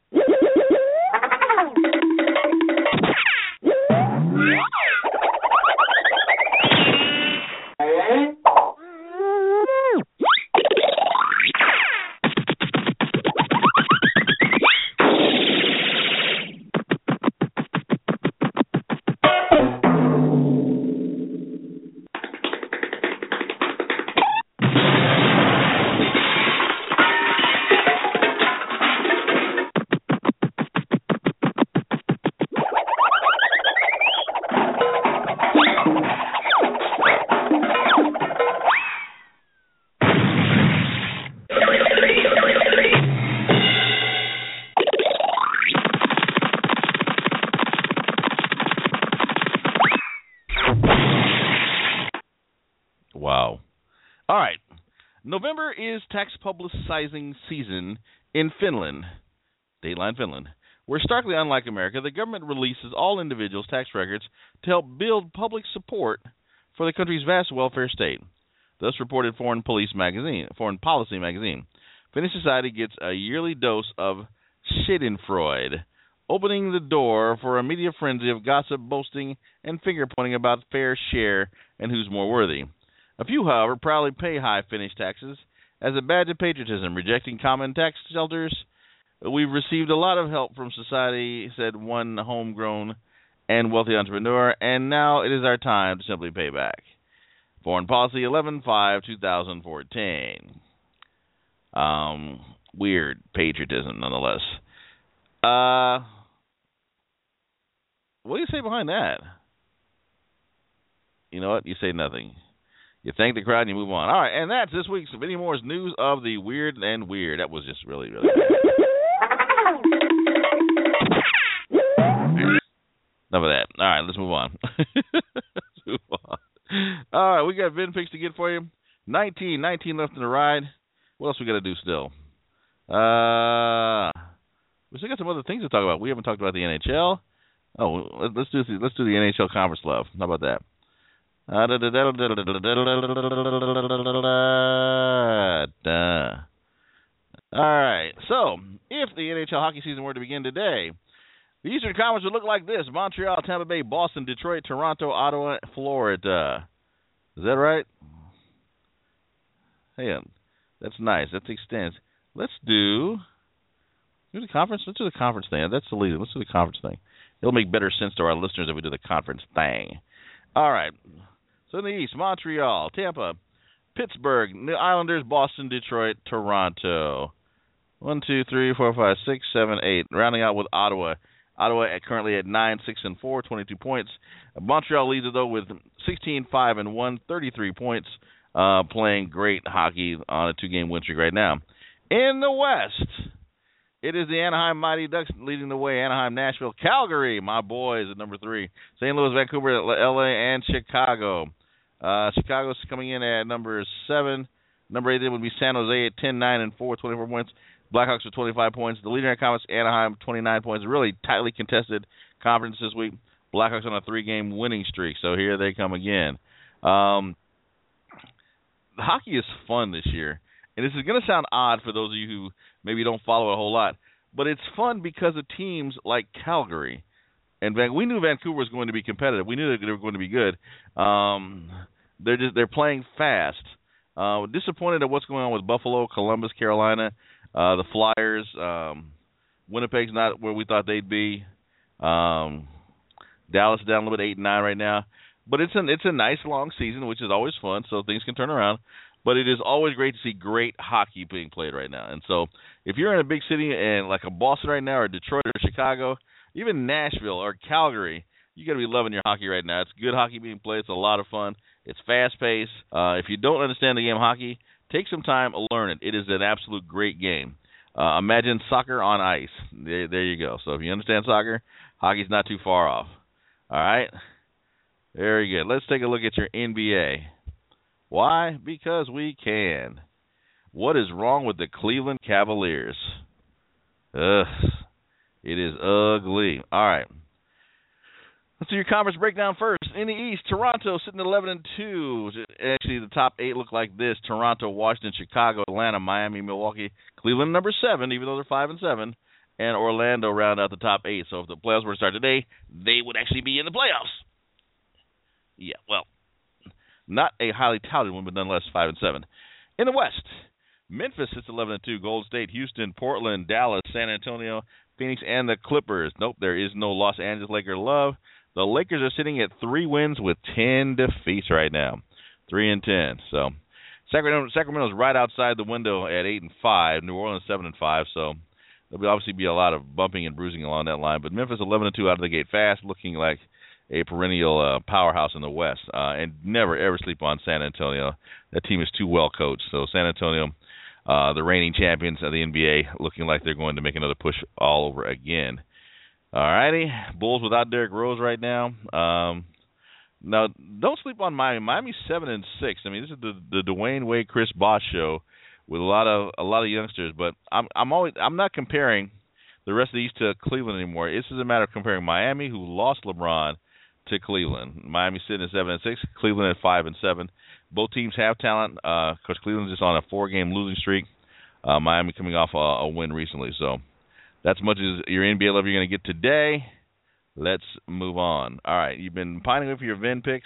Wow. All right. November is tax publicizing season in Finland, Dateline Finland, where starkly unlike America, the government releases all individuals' tax records to help build public support for the country's vast welfare state. Thus reported Foreign Police magazine, Foreign Policy magazine. Finnish society gets a yearly dose of Schadenfreude, opening the door for a media frenzy of gossip, boasting, and finger-pointing about fair share and who's more worthy. A few, however, proudly pay high Finnish taxes as a badge of patriotism, rejecting common tax shelters. We've received a lot of help from society, said one homegrown and wealthy entrepreneur, and now it is our time to simply pay back. Foreign Policy, eleven five twenty fourteen. Um, weird patriotism, nonetheless. Uh, what do you say behind that? You know what? You say nothing. You thank the crowd and you move on. All right, and that's this week's Vinny Moore's News of the Weird and Weird. That was just really, really bad. Enough of that. All right, let's move on. let's move on. All right, we got Vin picks to get for you. nineteen, nineteen left in the ride. What else we got to do still? Uh, we still got some other things to talk about. We haven't talked about the N H L. Oh, let's do the, let's do the N H L Conference Love. How about that? Uh, da, da, da, da, da, da, da. All right. So, if the N H L hockey season were to begin today, the Eastern Conference would look like this: Montreal, Tampa Bay, Boston, Detroit, Toronto, Ottawa, Florida. Is that right? Hey, that's nice. That extends. Let's do, do the conference. Let's do the conference thing. That's the lead. Let's do the conference thing. It'll make better sense to our listeners if we do the conference thing. All right. So in the East, Montreal, Tampa, Pittsburgh, the Islanders, Boston, Detroit, Toronto. One, two, three, four, five, six, seven, eight. Rounding out with Ottawa. Ottawa at currently at nine, six, and four, twenty-two points. Montreal leads it though with sixteen, five, and one, thirty-three points. Uh, playing great hockey on a two-game win streak right now. In the West, it is the Anaheim Mighty Ducks leading the way. Anaheim, Nashville, Calgary, my boys at number three. Saint Louis, Vancouver, L A, and Chicago. Uh, Chicago's coming in at number seven. Number eight would be San Jose at ten, nine, and four, twenty-four points. Blackhawks with twenty-five points. The leader in conference, Anaheim, twenty-nine points. Really tightly contested conference this week. Blackhawks on a three-game winning streak, so here they come again. Um, hockey is fun this year, and this is going to sound odd for those of you who maybe don't follow it a whole lot, but it's fun because of teams like Calgary. And Van- we knew Vancouver was going to be competitive. We knew that they were going to be good. Um, they're just they're playing fast. Uh, disappointed at what's going on with Buffalo, Columbus, Carolina, uh, the Flyers. Um, Winnipeg's not where we thought they'd be. Um, Dallas down a little bit, eight and nine right now. But it's an it's a nice long season, which is always fun. So things can turn around. But it is always great to see great hockey being played right now. And so if you're in a big city and like a Boston right now, or Detroit, or Chicago, even Nashville or Calgary, you got to be loving your hockey right now. It's good hockey being played. It's a lot of fun. It's fast-paced. Uh, if you don't understand the game of hockey, take some time to learn it. It is an absolute great game. Uh, imagine soccer on ice. There, there you go. So if you understand soccer, hockey's not too far off. All right? Very good. Let's take a look at your N B A. Why? Because we can. What is wrong with the Cleveland Cavaliers? Ugh. It is ugly. All right. Let's do your conference breakdown first. In the East, Toronto sitting at eleven and two. Actually, the top eight look like this: Toronto, Washington, Chicago, Atlanta, Miami, Milwaukee, Cleveland number seven, even though they're five and seven, and Orlando round out the top eight. So if the playoffs were to start today, they would actually be in the playoffs. Yeah, well, not a highly touted one, but nonetheless five and seven. In the West, Memphis sits eleven and two. Golden State, Houston, Portland, Dallas, San Antonio, Phoenix, and the Clippers. Nope, there is no Los Angeles Laker love. The Lakers are sitting at three wins with ten defeats right now, three and ten. So Sacramento, Sacramento's right outside the window at eight and five. New Orleans seven and five. So there'll be obviously be a lot of bumping and bruising along that line. But Memphis eleven and two out of the gate fast, looking like a perennial uh, powerhouse in the West. Uh, and never ever sleep on San Antonio. That team is too well coached. So San Antonio, uh, the reigning champions of the N B A, looking like they're going to make another push all over again. All righty, Bulls without Derrick Rose right now. Um, now, don't sleep on Miami. Miami's seven and six. I mean, this is the the Dwayne Wade, Chris Bosh show with a lot of a lot of youngsters. But I'm I'm always I'm not comparing the rest of the East to Cleveland anymore. This is a matter of comparing Miami, who lost LeBron, to Cleveland. Miami sitting at seven and six, Cleveland at five and seven. Both teams have talent. Uh, of course, Cleveland's just on a four-game losing streak. Uh, Miami coming off a, a win recently. So that's as much as your N B A love you're going to get today. Let's move on. All right, you've been pining away for your Vin picks.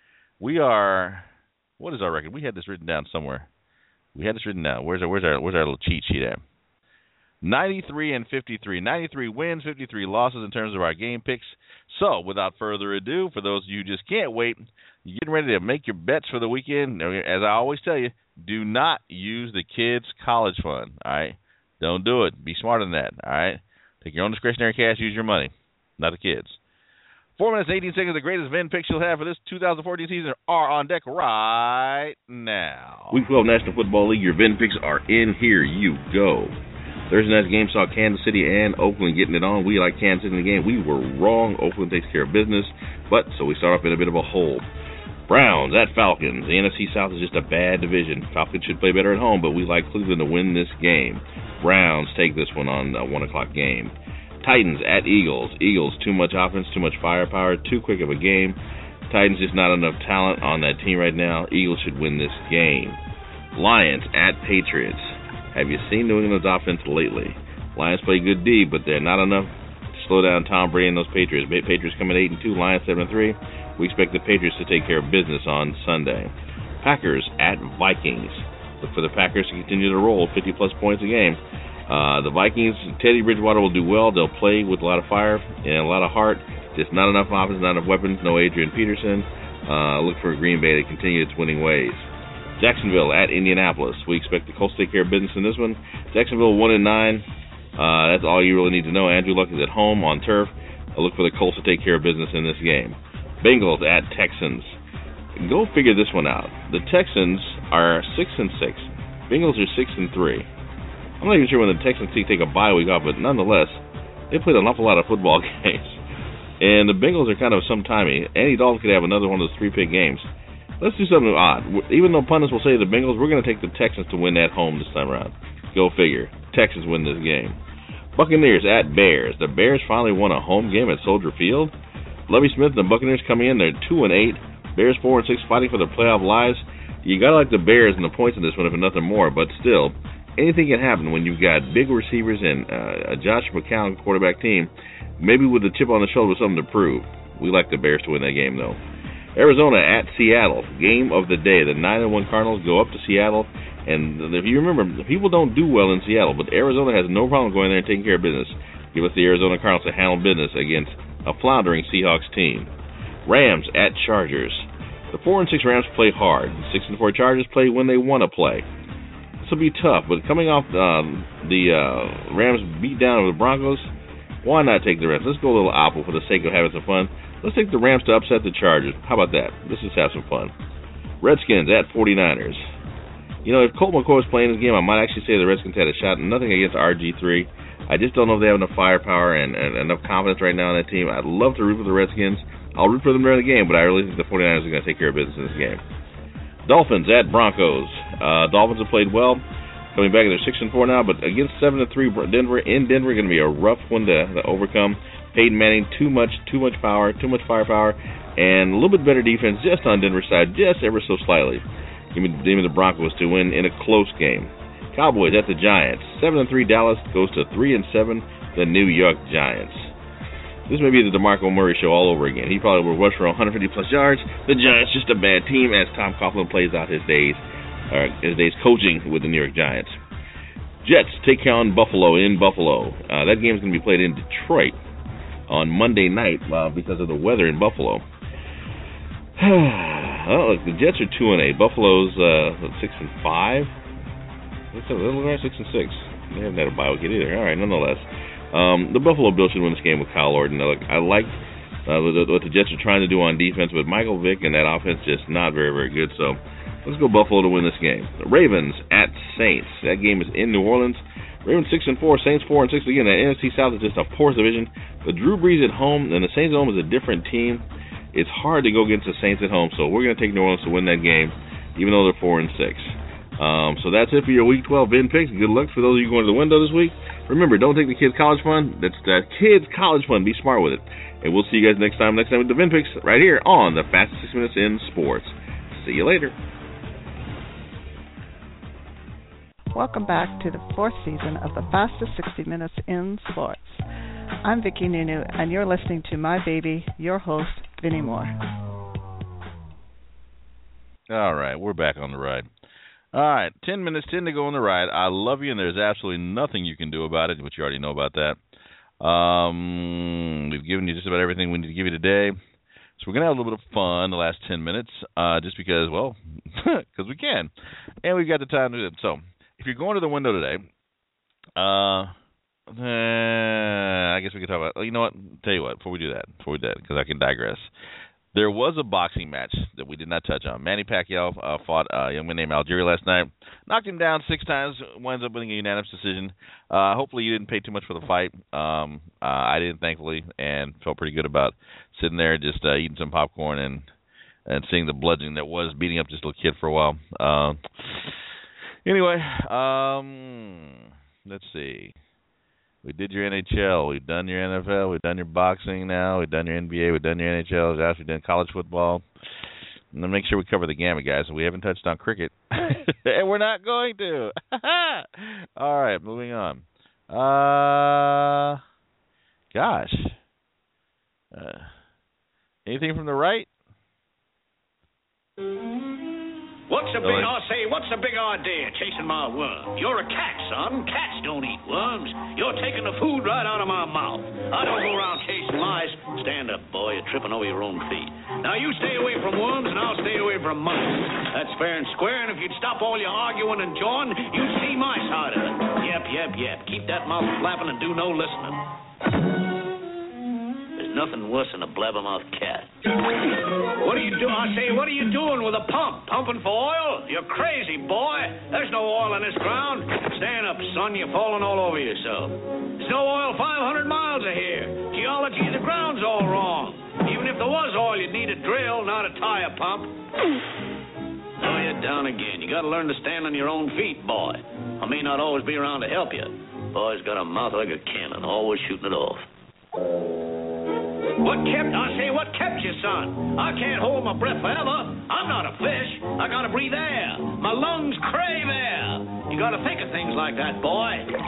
We are. What is our record? We had this written down somewhere. We had this written down. Where's our Where's our Where's our little cheat sheet at? ninety-three and fifty-three. ninety-three wins, fifty-three losses in terms of our game picks. So, without further ado, for those of you who just can't wait, you're getting ready to make your bets for the weekend. As I always tell you, do not use the kids' college fund, all right? Don't do it. Be smarter than that, all right? Take your own discretionary cash, use your money, not the kids. Four minutes and eighteen seconds, the greatest Vin picks you'll have for this two thousand fourteen season are on deck right now. Week twelve National Football League, your Vin picks are in. Here you go. Thursday night's game saw Kansas City and Oakland getting it on. We like Kansas City in the game. We were wrong. Oakland takes care of business, but so we start off in a bit of a hole. Browns at Falcons. The N F C South is just a bad division. Falcons should play better at home, but we like Cleveland to win this game. Browns take this one on a one o'clock game. Titans at Eagles. Eagles, too much offense, too much firepower, too quick of a game. Titans, just not enough talent on that team right now. Eagles should win this game. Lions at Patriots. Have you seen New England's offense lately? Lions play good D, but they're not enough to slow down Tom Brady and those Patriots. Patriots come in eight and two, Lions seven and three. We expect the Patriots to take care of business on Sunday. Packers at Vikings. Look for the Packers to continue to roll fifty plus points a game. Uh, the Vikings, Teddy Bridgewater will do well. They'll play with a lot of fire and a lot of heart. Just not enough offense, not enough weapons. No Adrian Peterson. Uh, look for Green Bay to continue its winning ways. Jacksonville at Indianapolis. We expect the Colts to take care of business in this one. Jacksonville one and nine. Uh, that's all you really need to know. Andrew Luck is at home on turf. I look for the Colts to take care of business in this game. Bengals at Texans. Go figure this one out. The Texans are six and six. Bengals are six and three. I'm not even sure when the Texans take a bye week off, but nonetheless, they played an awful lot of football games. And the Bengals are kind of some timing. Andy Dalton could have another one of those three-pick games. Let's do something odd. Even though pundits will say the Bengals, we're going to take the Texans to win at home this time around. Go figure. Texans win this game. Buccaneers at Bears. The Bears finally won a home game at Soldier Field. Lovie Smith and the Buccaneers coming in. They're two and eight. Bears four and six, fighting for their playoff lives. You got to like the Bears and the points in this one, if nothing more. But still, anything can happen when you've got big receivers and uh, a Josh McCown quarterback team, maybe with a chip on the shoulder with something to prove. We like the Bears to win that game, though. Arizona at Seattle, game of the day. The nine and one Cardinals go up to Seattle, and if you remember, people don't do well in Seattle, but Arizona has no problem going there and taking care of business. Give us the Arizona Cardinals to handle business against a floundering Seahawks team. Rams at Chargers. The four and six Rams play hard. The six and four Chargers play when they want to play. This will be tough, but coming off um, the uh, Rams beat down of the Broncos, why not take the Rams? Let's go a little apple for the sake of having some fun. Let's take the Rams to upset the Chargers. How about that? Let's just have some fun. Redskins at forty-niners. You know, if Colt McCoy was playing this game, I might actually say the Redskins had a shot. Nothing against R G three. I just don't know if they have enough firepower and, and enough confidence right now in that team. I'd love to root for the Redskins. I'll root for them during the game, but I really think the forty-niners are going to take care of business in this game. Dolphins at Broncos. Uh, Dolphins have played well. Coming back, they're six and four now, but against seven and three Denver in Denver, going to be a rough one to, to overcome. Peyton Manning, too much, too much power, too much firepower, and a little bit better defense just on Denver's side, just ever so slightly. Give me, give me the Broncos to win in a close game. Cowboys at the Giants. Seven and three Dallas goes to three and seven the New York Giants. This may be the DeMarco Murray show all over again. He probably will rush for one hundred fifty plus yards. The Giants just a bad team as Tom Coughlin plays out his days, or his days coaching with the New York Giants. Jets take on Buffalo in Buffalo. Uh, that game is going to be played in Detroit on Monday night uh, because of the weather in Buffalo. Oh, look, the Jets are two and eight. Buffalo's uh, six and five. Looks like six and six. They haven't had a bye week either. All right, nonetheless, um, the Buffalo Bills should win this game with Kyle Orton. Now, look, I like uh, what the Jets are trying to do on defense, but Michael Vick and that offense just not very, very good. So let's go Buffalo to win this game. The Ravens at Saints. That game is in New Orleans. Ravens six and four, Saints four and six. Again, the N F C South is just a poor division. But Drew Brees at home and the Saints at home is a different team. It's hard to go against the Saints at home, so we're going to take New Orleans to win that game, even though they're four and six. Um, so that's it for your Week twelve bin picks. Good luck for those of you going to the window this week. Remember, don't take the kids' college fund. That's that kids' college fund. Be smart with it. And we'll see you guys next time. Next time with the bin picks right here on the Fastest Six Minutes in Sports. See you later. Welcome back to the fourth season of the Fastest sixty Minutes in Sports. I'm Vicki Nunu, and you're listening to my baby, your host, Vinnie Moore. All right, we're back on the ride. All right, ten minutes, ten to go on the ride. I love you, and there's absolutely nothing you can do about it, but you already know about that. Um, we've given you just about everything we need to give you today. So we're going to have a little bit of fun the last ten minutes, uh, just because, well, because we can. And we've got the time to do it. So if you're going to the window today, uh, uh, I guess we could talk about, you know what, tell you what, before we do that, before we do that, because I can digress. There was a boxing match that we did not touch on. Manny Pacquiao uh, fought a young man named Algieri last night. Knocked him down six times, winds up winning a unanimous decision. Uh, hopefully you didn't pay too much for the fight. Um, uh, I didn't, thankfully, and felt pretty good about sitting there just uh, eating some popcorn and, and seeing the bludgeoning that was beating up just a little kid for a while. Uh, anyway, um, let's see. We did your N H L. We've done your N F L. We've done your boxing now. We've done your N B A. We've done your N H L. We've done college football. And then make sure we cover the gamut, guys. We haven't touched on cricket. And we're not going to. All right, moving on. Uh, gosh. Uh, anything from the right? What's the big, I say, what's the big idea chasing my worm? You're a cat, son. Cats don't eat worms. You're taking the food right out of my mouth. I don't go around chasing mice. Stand up, boy. You're tripping over your own feet. Now, you stay away from worms, and I'll stay away from mice. That's fair and square, and if you'd stop all your arguing and jawing, you'd see my side of it. Yep, yep, yep. Keep that mouth flapping and do no listening. Nothing worse than a blabbermouth cat. What are you doing? I say, what are you doing with a pump? Pumping for oil? You're crazy, boy. There's no oil in this ground. Stand up, son. You're falling all over yourself. There's no oil five hundred miles of here. Geology of the ground's all wrong. Even if there was oil, you'd need a drill, not a tire pump. Now you're down again. You got to learn to stand on your own feet, boy. I may not always be around to help you. Boy's got a mouth like a cannon, always shooting it off. What kept, I say, what kept you, son? I can't hold my breath forever. I'm not a fish. I gotta breathe air. My lungs crave air. You gotta think of things like that, boy.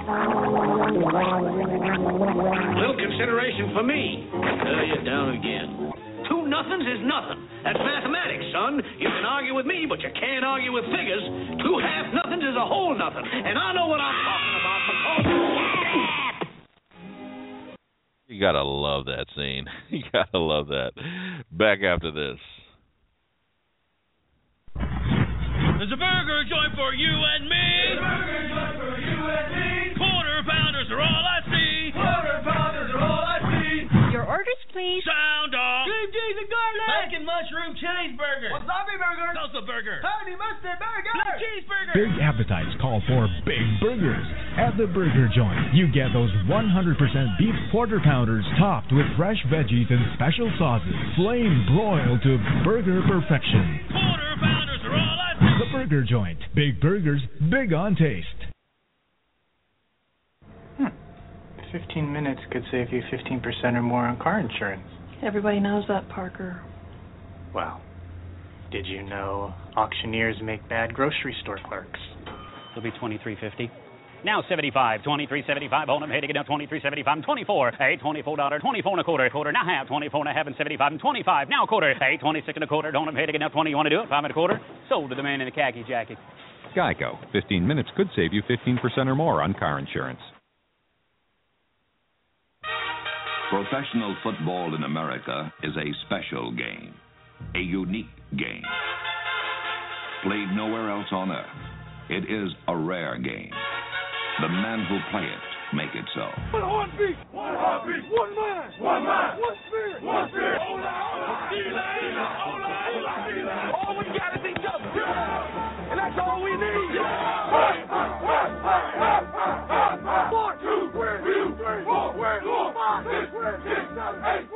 Little consideration for me. There you're down again. Two nothings is nothing. That's mathematics, son. You can argue with me, but you can't argue with figures. Two half nothings is a whole nothing. And I know what I'm talking about because... You gotta love that scene. You gotta love that. Back after this. There's a burger joint for you and me. There's a burger joint for you and me. Quarter pounders are all I see. Quarter pounders are all I see. Your orders, please. Sound off. Cream cheese and garlic. Bacon mushroom cheeseburger. Wasabi burger. Salsa burger. Honey mustard burger. Blue cheeseburger. Big appetites call for big burgers. At the Burger Joint, you get those one hundred percent beef quarter pounders topped with fresh veggies and special sauces, flame broiled to burger perfection. Quarter pounders are all I see. The Burger Joint. Big burgers, big on taste. Hmm. fifteen minutes could save you fifteen percent or more on car insurance. Everybody knows that, Parker. Well, did you know auctioneers make bad grocery store clerks? It'll be twenty-three fifty. Now seventy-five, twenty-three seventy-five. On them head to get down twenty-three seventy-five. twenty-four, hey, twenty-four dollars, twenty-four and a quarter, quarter. Now half, twenty-four and a half and seventy-five and twenty-five. Now quarter, hey, twenty-six and a quarter. On them head to get down twenty. You want to do it? Five and a quarter. Sold to the man in the khaki jacket. Geico. fifteen minutes could save you fifteen percent or more on car insurance. Professional football in America is a special game, a unique game, played nowhere else on earth. It is a rare game. The men who play it make it so. One heartbeat, one heartbeat, one mind, one mind, one spirit, one spirit. Hola, hola, hola, hola, hola, hola. All we got is each other, and that's all we need. One, two, three, four, five, six, seven, eight.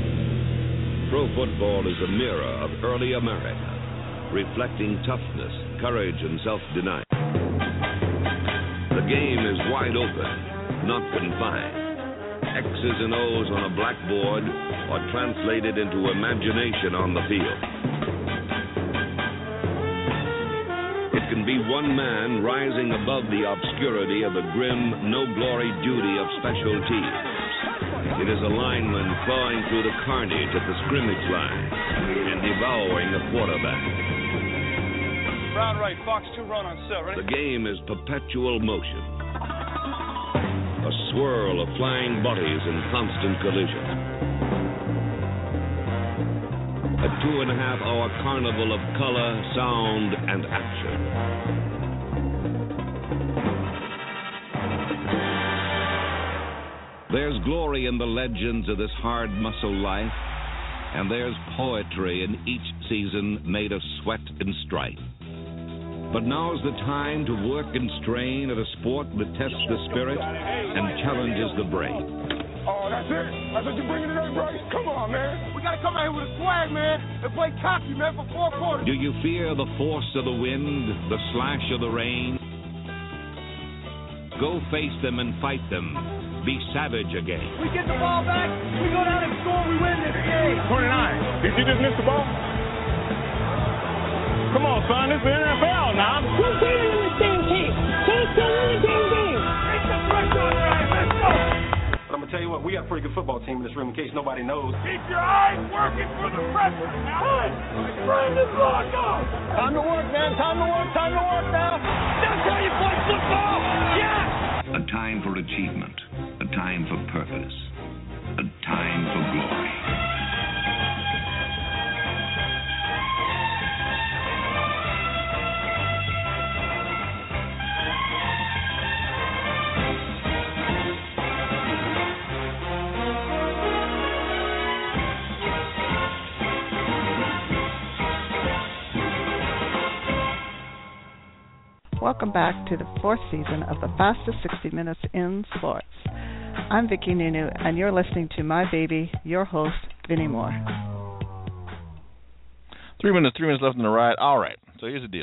Pro football is a mirror of early America, reflecting toughness courage and self-denial. The game is wide open, not confined. X's and O's on a blackboard are translated into imagination on the field. It can be one man rising above the obscurity of the grim, no-glory duty of special teams. It is a lineman clawing through the carnage at the scrimmage line and devouring a quarterback. Brown right, Fox two run on set, ready? The game is perpetual motion. A swirl of flying bodies in constant collision. A two and a half hour carnival of color, sound, and action. There's glory in the legends of this hard muscle life, and there's poetry in each season made of sweat and strife. But now's the time to work and strain at a sport that tests the spirit and challenges the brain. Oh, that's it? That's what you're bringing today, Bryce? Come on, man. We got to come out here with a swag, man, and play cocky, man, for four quarters. Do you fear the force of the wind, the slash of the rain? Go face them and fight them. Be savage again. We get the ball back, we go down and score, we win this game. twenty-nine. Did you just miss the ball? Come on, son, this is the N F L now. Who's winning this damn game? Who's winning this damn game? Take the pressure on right, let's go. I'm going to tell you what, we got a pretty good football team in this room in case nobody knows. Keep your eyes working for the pressure. Time. Bring this block up. Time to work, man. Time to work. Time to work now. That's how you play football. Yes. A time for achievement. A time for purpose. A time for glory. Welcome back to the fourth season of the Fastest sixty Minutes in Sports. I'm Vicki Nunu, and you're listening to my baby, your host, Vinnie Moore. Three minutes, three minutes left in the ride. All right, so here's the deal.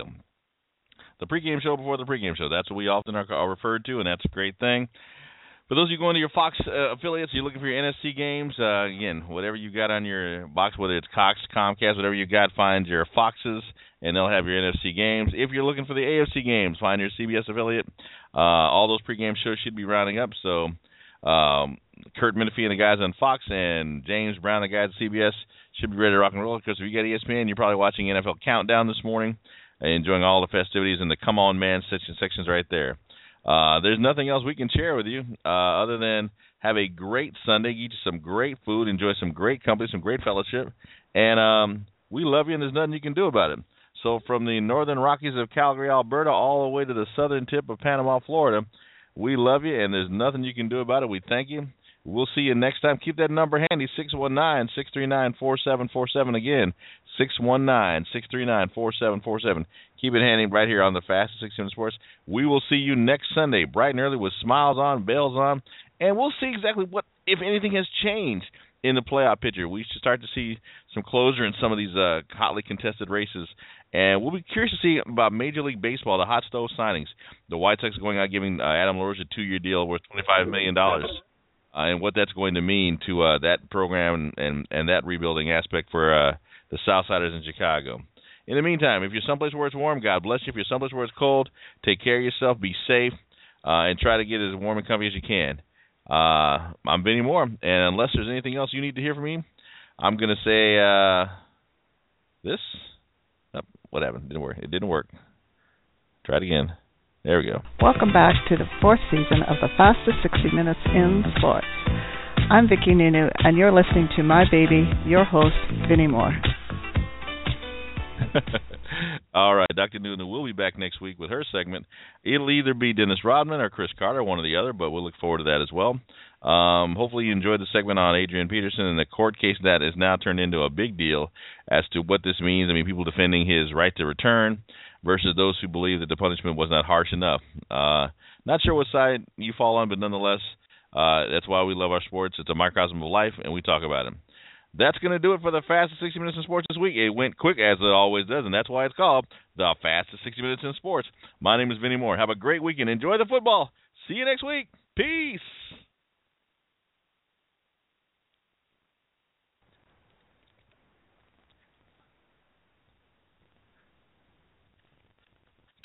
The pregame show before the pregame show. That's what we often are, are referred to, and that's a great thing. For those of you going to your Fox uh, affiliates, you're looking for your N F C games, uh, again, whatever you got on your box, whether it's Cox, Comcast, whatever you got, find your Foxes, and they'll have your N F C games. If you're looking for the A F C games, find your C B S affiliate. Uh, all those pregame shows should be rounding up, so um, Kurt Menefee and the guys on Fox and James Brown, the guys at C B S, should be ready to rock and roll, because if you got E S P N, you're probably watching N F L Countdown this morning, and enjoying all the festivities and the Come On Man section, sections right there. Uh, there's nothing else we can share with you uh, other than have a great Sunday, eat some great food, enjoy some great company, some great fellowship, and um, we love you, and there's nothing you can do about it. So from the northern Rockies of Calgary, Alberta, all the way to the southern tip of Panama, Florida, we love you, and there's nothing you can do about it. We thank you. We'll see you next time. Keep that number handy, six one nine, six three nine, four seven four seven. Again, six one nine, six three nine, four seven four seven. Keep it handy right here on the Fastest sixty Minutes Sports. We will see you next Sunday, bright and early, with smiles on, bells on, and we'll see exactly what, if anything, has changed in the playoff picture. We should start to see some closure in some of these uh, hotly contested races. And we'll be curious to see about Major League Baseball, the hot stove signings. The White Sox going out giving uh, Adam LaRoche a two-year deal worth twenty-five million dollars. Uh, and what that's going to mean to uh, that program and, and that rebuilding aspect for uh, the Southsiders in Chicago. In the meantime, if you're someplace where it's warm, God bless you. If you're someplace where it's cold, take care of yourself, be safe, uh, and try to get as warm and comfy as you can. Uh, I'm Vinnie Moore, and unless there's anything else you need to hear from me, I'm going to say uh, this. Oh, what happened? It didn't work. It didn't work. Try it again. There we go. Welcome back to the fourth season of the Fastest sixty Minutes in Sports. I'm Vicki Nunu, and you're listening to my baby, your host, Vinnie Moore. All right, Doctor Nunu will be back next week with her segment. It'll either be Dennis Rodman or Chris Carter, one or the other, but we'll look forward to that as well. Um, hopefully you enjoyed the segment on Adrian Peterson and the court case that is now turned into a big deal as to what this means. I mean, people defending his right to return versus those who believe that the punishment was not harsh enough. Uh, not sure what side you fall on, but nonetheless, uh, that's why we love our sports. It's a microcosm of life, and we talk about it. That's going to do it for the fastest sixty minutes in sports this week. It went quick, as it always does, and that's why it's called the fastest sixty minutes in sports. My name is Vinny Moore. Have a great weekend. Enjoy the football. See you next week. Peace.